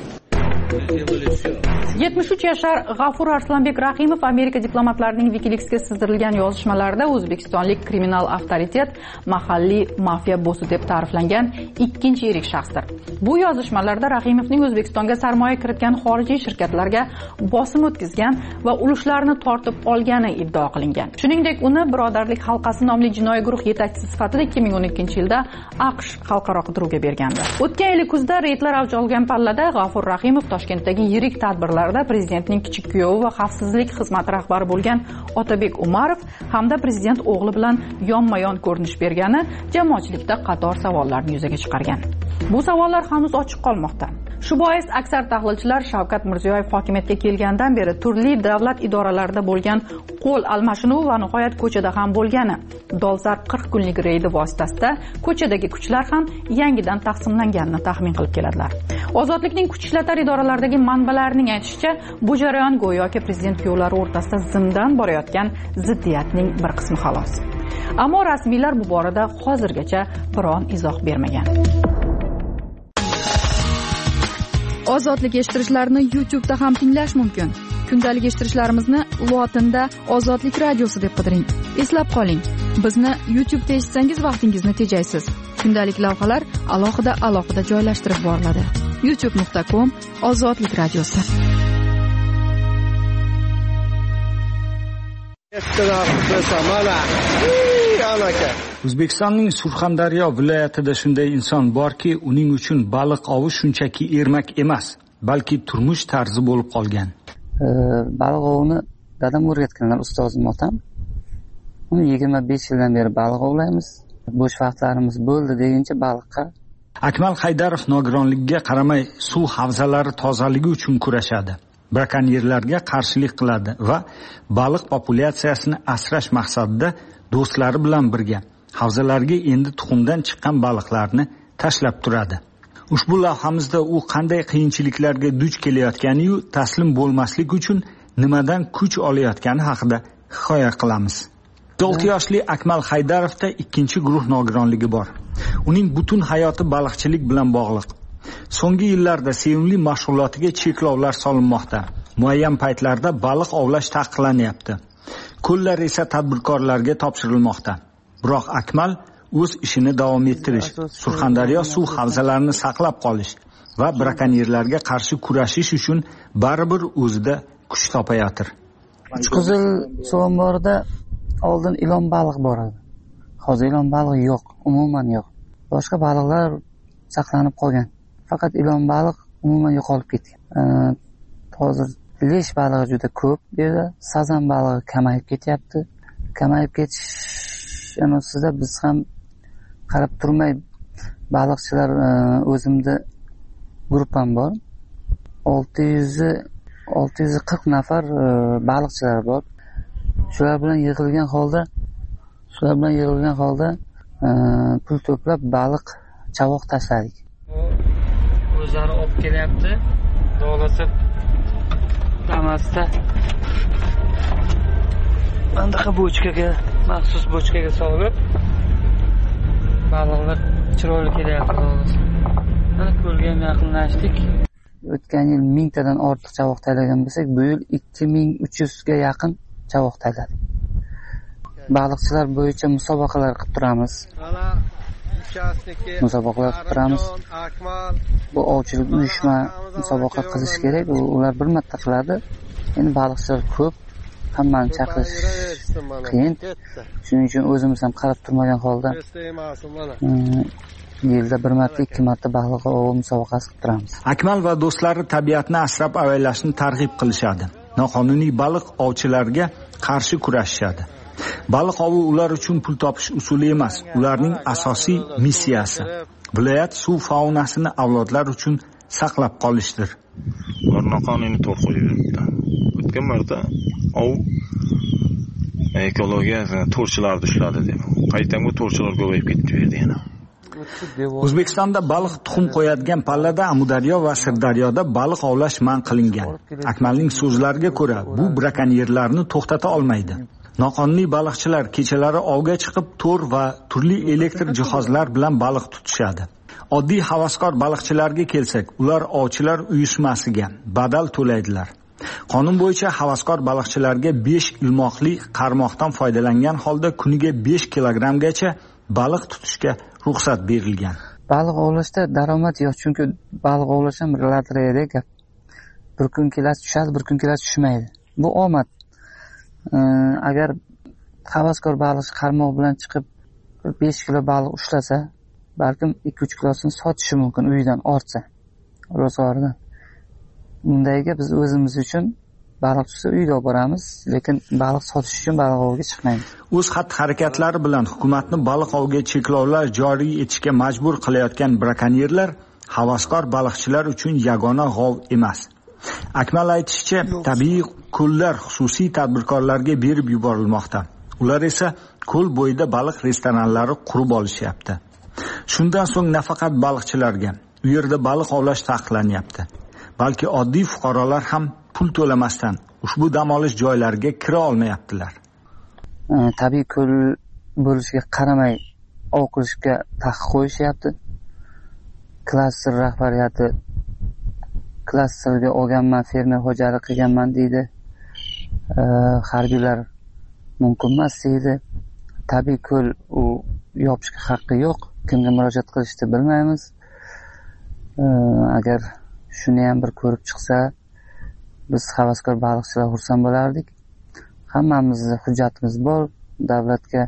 73 yashar G'afur Arslanbek Rahimov Amerika diplomatlarining WikiLeaksga sizdirilgan yozishmalarida o'zbekistonlik kriminal avtoritet mahalliy mafiya bossi deb ta'riflangan ikkinchi yirik shaxsdir. Bu yozishmalarda Rahimovning O'zbekistonga sarmoya kiritgan xorijiy shirkatlarga bosim o'tkazgan va ulushlarni tortib olgani iddao qilingan. Shuningdek, uni Birodarlik halqasi nomli jinoiy guruh yetakchisi sifatida 2012-yilda AQSh xalqaro qidiruvga bergandi. O'tgan yil kuzda reydlar avj olgan pallada G'afur Rahimov Toshkentdagi yirik tadbirlarda prezidentning kichik kuyovi va xavfsizlik xizmati rahbari bo'lgan Otabek Umarov hamda prezident o'g'li bilan yonma-yon ko'rinish bergani jamoatchilikda qator savollarni yuzaga chiqargan. Bu savollar hanuz ochiq qolmoqda. Shu bois aksar tahlilchilar Shavkat Mirziyoyev hokimiyatga kelgandan beri turli davlat idoralarida bo'lgan qo'l almashinuvi va nihoyat ko'chada ham bo'lgani, dolzarb 40 kunlik reydi vositasida ko'chadagi kuchlar ham yangidan taqsimlanganini taxmin qilib keladilar. Ozodlikning kuch ishlatar idoralaridagi manbalarning aytishicha, bu jarayon go'yoki prezident kuyovlari o'rtasida zimdan borayotgan ziddiyatning bir qismi xolos. Ammo rasmiylar bu borada hozirgacha biron izoh bermagan. Ozodlik eshittirishlarini YouTube'da ham tinglash mumkin. Kundalik eshittirishlarimizni lotinda Ozodlik radiosi deb qidiring. Eslab qoling, bizni YouTube'da eshitsangiz vaqtingizni tejaysiz. Kundalik lavhalar alohida joylashtirib boriladi. youtube.com/Ozodlik radiosi. O'zbekistonning Surxondaryo viloyatida shunday inson borki, uning uchun baliq ovish shunchaki ermak emas, balki turmush tarzi bo'lib qolgan. Baliq ovini dadam o'rgatganlar, ustozim otam. 25 yildan beri baliq ovlaymiz. Bo'sh vaqtlarimiz bo'ldi deguncha baliqqa. Akmal Haydarov nogironligiga qaramay suv havzalari tozaligi uchun kurashadi. Brakonyerlarga qarshilik qiladi va baliq populyatsiyasini asrash maqsadida do'stlari bilan birga havzalarga endi tuxumdan chiqqan baliqlarni tashlab turadi. Ushbu lavhamizda u qanday qiyinchiliklarga duch kelayotgani-yu taslim bo'lmaslik uchun nimadan kuch olayotgani haqida hikoya qilamiz. 6 yoshli Akmal Haydarovda ikkinchi guruh nogironligi bor. Uning butun hayoti baliqchilik bilan bog'liq. So'nggi yillarda sevimli mashg'ulotiga cheklovlar solinmoqda. Muayyan paytlarda baliq ovlash taqiqlanyapti. Ko'llar esa tadbirkorlarga topshirilmoqda. Biroq Akmal o'z ishini davom ettirish, Surxondaryo suv havzalarini saqlab qolish va brakonyerlarga qarshi kurashish uchun baribir o'zida kuch topayotir. Uchqizil suv omborida oldin ilon baliq bor edi. Hozir ilon baliq yo'q, umuman yo'q. Boshqa baliqlar saqlanib qolgan. Faqat ilon baliq umuman yo'qolib ketgan. Hozir lesh balig'i juda ko'p bu yerda, sazan balig'i kamayib ketyapti. Kamayib ketish ustida biz ham qarab turmay baliqchilar o'zimda guruhim bor. 640 nafar baliqchilar bor. Shular bilan yig'ilgan holda pul to'plab baliq chavoq tashladik. O'zlari olib kelyapti. Dolatib Damasda mandaqa bochkaga, maxsus bochkaga solib baliqlar chiroyli kelyapti. Mana ko'lga ham yaqinlashdik. O'tgan yil 1000 tadan ortiq chavoq taylagan bo'lsak, bu yil 2300 ga yaqin chavoq tayladik. Baliqchilar bo'yicha musobaqalar qilib turamiz. Bu ovchilik uyushma musobaqa qilish kerak. Ular bir marta qiladi. Endi baliqchilar ko'p, hammani chaqirish qiyin. Shuning uchun o'zimiz ham qarab turmagan holda yilda bir marta, 2 marta baliq ov musobaqasi qilib turamiz. Akmal va do'stlari tabiatni asrab avaylashni targ'ib qilishadi. Noqonuniy baliq ovchilarga qarshi kurashishadi. Baliq ovi ular uchun pul topish usuli emas, ularning asosiy missiyasi. Viloyat suv faunasini avlodlar uchun saqlab qolishdir. Noqonuniy to'r qo'yibdi. O'tgan marta ov ekologiya to'rchilarni ushladi deb. Qaytanga to'rchilar ko'payib ketdi yana. O'zbekistonda baliq tuxum qo'yadigan pallada Amudaryo va Sirdaryoda baliq ovlash man qilingan. Akmalning so'zlariga ko'ra, bu brakonyerlarni to'xtata olmaydi. Noqonuniy baliqchilar kechalari ovga chiqib to'r va turli elektr jihozlar bilan baliq tutishadi. Oddiy havaskor baliqchilarga kelsak, ular ovchilar uyushmasiga badal to'laydilar. Qonun bo'yicha havaskor baliqchilarga 5 ilmoqli qarmoqdan foydalangan holda kuniga 5 kilogramgacha baliq tutishga ruxsat berilgan. Baliq ovlashda daromad yo'q, chunki baliq ovlash ham lotereya gap. Bir kun kelasi tushadi, bir kun kelasi tushmaydi. Bu omad. Agar havaskor baliqchi qarmoq bilan chiqib 5 kilo baliq ushlasa, balkim 2-3 kilosini sotishi mumkin uyidan ortsa, ro'zg'oridan. Bundayga biz o'zimiz uchun baliq tutsa uyga olib boramiz, lekin baliq sotish uchun baliq ovga chiqmaymiz. O'z xatti-harakatlari bilan hukumatni baliq oviga cheklovlar joriy etishga majbur qilayotgan brakonyerlar havaskor baliqchilar uchun yagona g'ov emas. Akmal aytishicha, tabiiy ko'llar xususiy tadbirkorlarga berib yuborilmoqda. Ular esa ko'l bo'yida baliq restoranlari qurib olishyapti. Shundan so'ng nafaqat baliqchilarga u yerda baliq ovlash taqiqlanyapti. Balki oddiy fuqarolar ham pul to'lamasdan ushbu dam olish joylariga kira olmayaptilar. Tabiiy ko'l bo'lishiga qaramay ov qilishga taqiq qo'yishyapti. Klaster rahbariyati klasterga olganman, fermer xo'jalik qilganman deydi. Harbiylar mumkin emas deydi. Tabiiy ko'l u yopishga haqqi yo'q. Kimga murojaat qilishni bilmaymiz. Agar shuni ham bir ko'rib chiqsa, biz havaskor baliqchilar xursand bo'lardik. Hammamizning hujjatimiz bor. Davlatga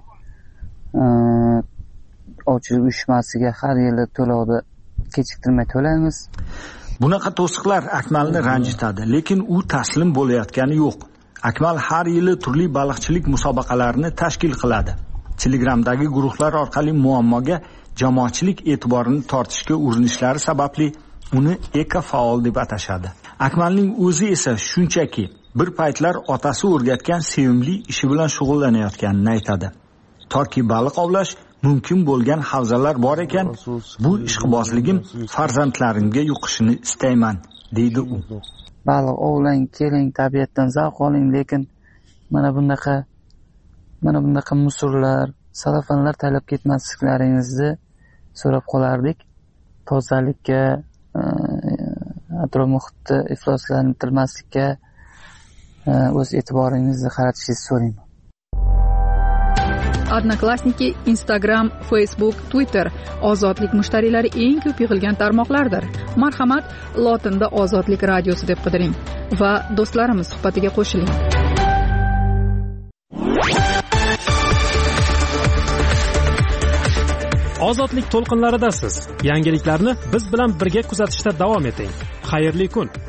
ovchilik uyushmasiga har yili to'lovni kechiktirmay to'laymiz. Bunaqa to'siqlar Akmalni ranjitadi, lekin u taslim bo'layotgani yo'q. Akmal har yili turli baliqchilik musobaqalarini tashkil qiladi. Telegramdagi guruhlar orqali muammoga jamoatchilik e'tiborini tortishga urinishlari sababli uni eko-faol deb atashadi. Akmalning o'zi esa shunchaki bir paytlar otasi o'rgatgan sevimli ishi bilan shug'ullanayotganini aytadi. Toki baliq ovlash mumkin bo'lgan havzalar bor ekan, bu ishqibozligim farzandlarimga yuqishini istayman, deydi u. Baliq ovlang, keling, tabiatdan zavq oling, lekin mana bunaqa musorlar, salafanlar talab ketmasliklaringizni so'rab qolardik. Tozalikka, atrof muhitni ifloslantirmaslikka o'z e'tiboringizni qaratishingizni so'rayman. Odnoklassniki, Instagram, Facebook, Twitter ozodlik mushtariylari eng ko'p yig'ilgan tarmoqlardir. Marhamat, lotinda Ozodlik radiosi deb qidiring va do'stlarimiz suhbatiga qo'shiling. Ozodlik to'lqinlaridasiz. Yangiliklarni biz bilan birga kuzatishda davom eting. Xayrli kun.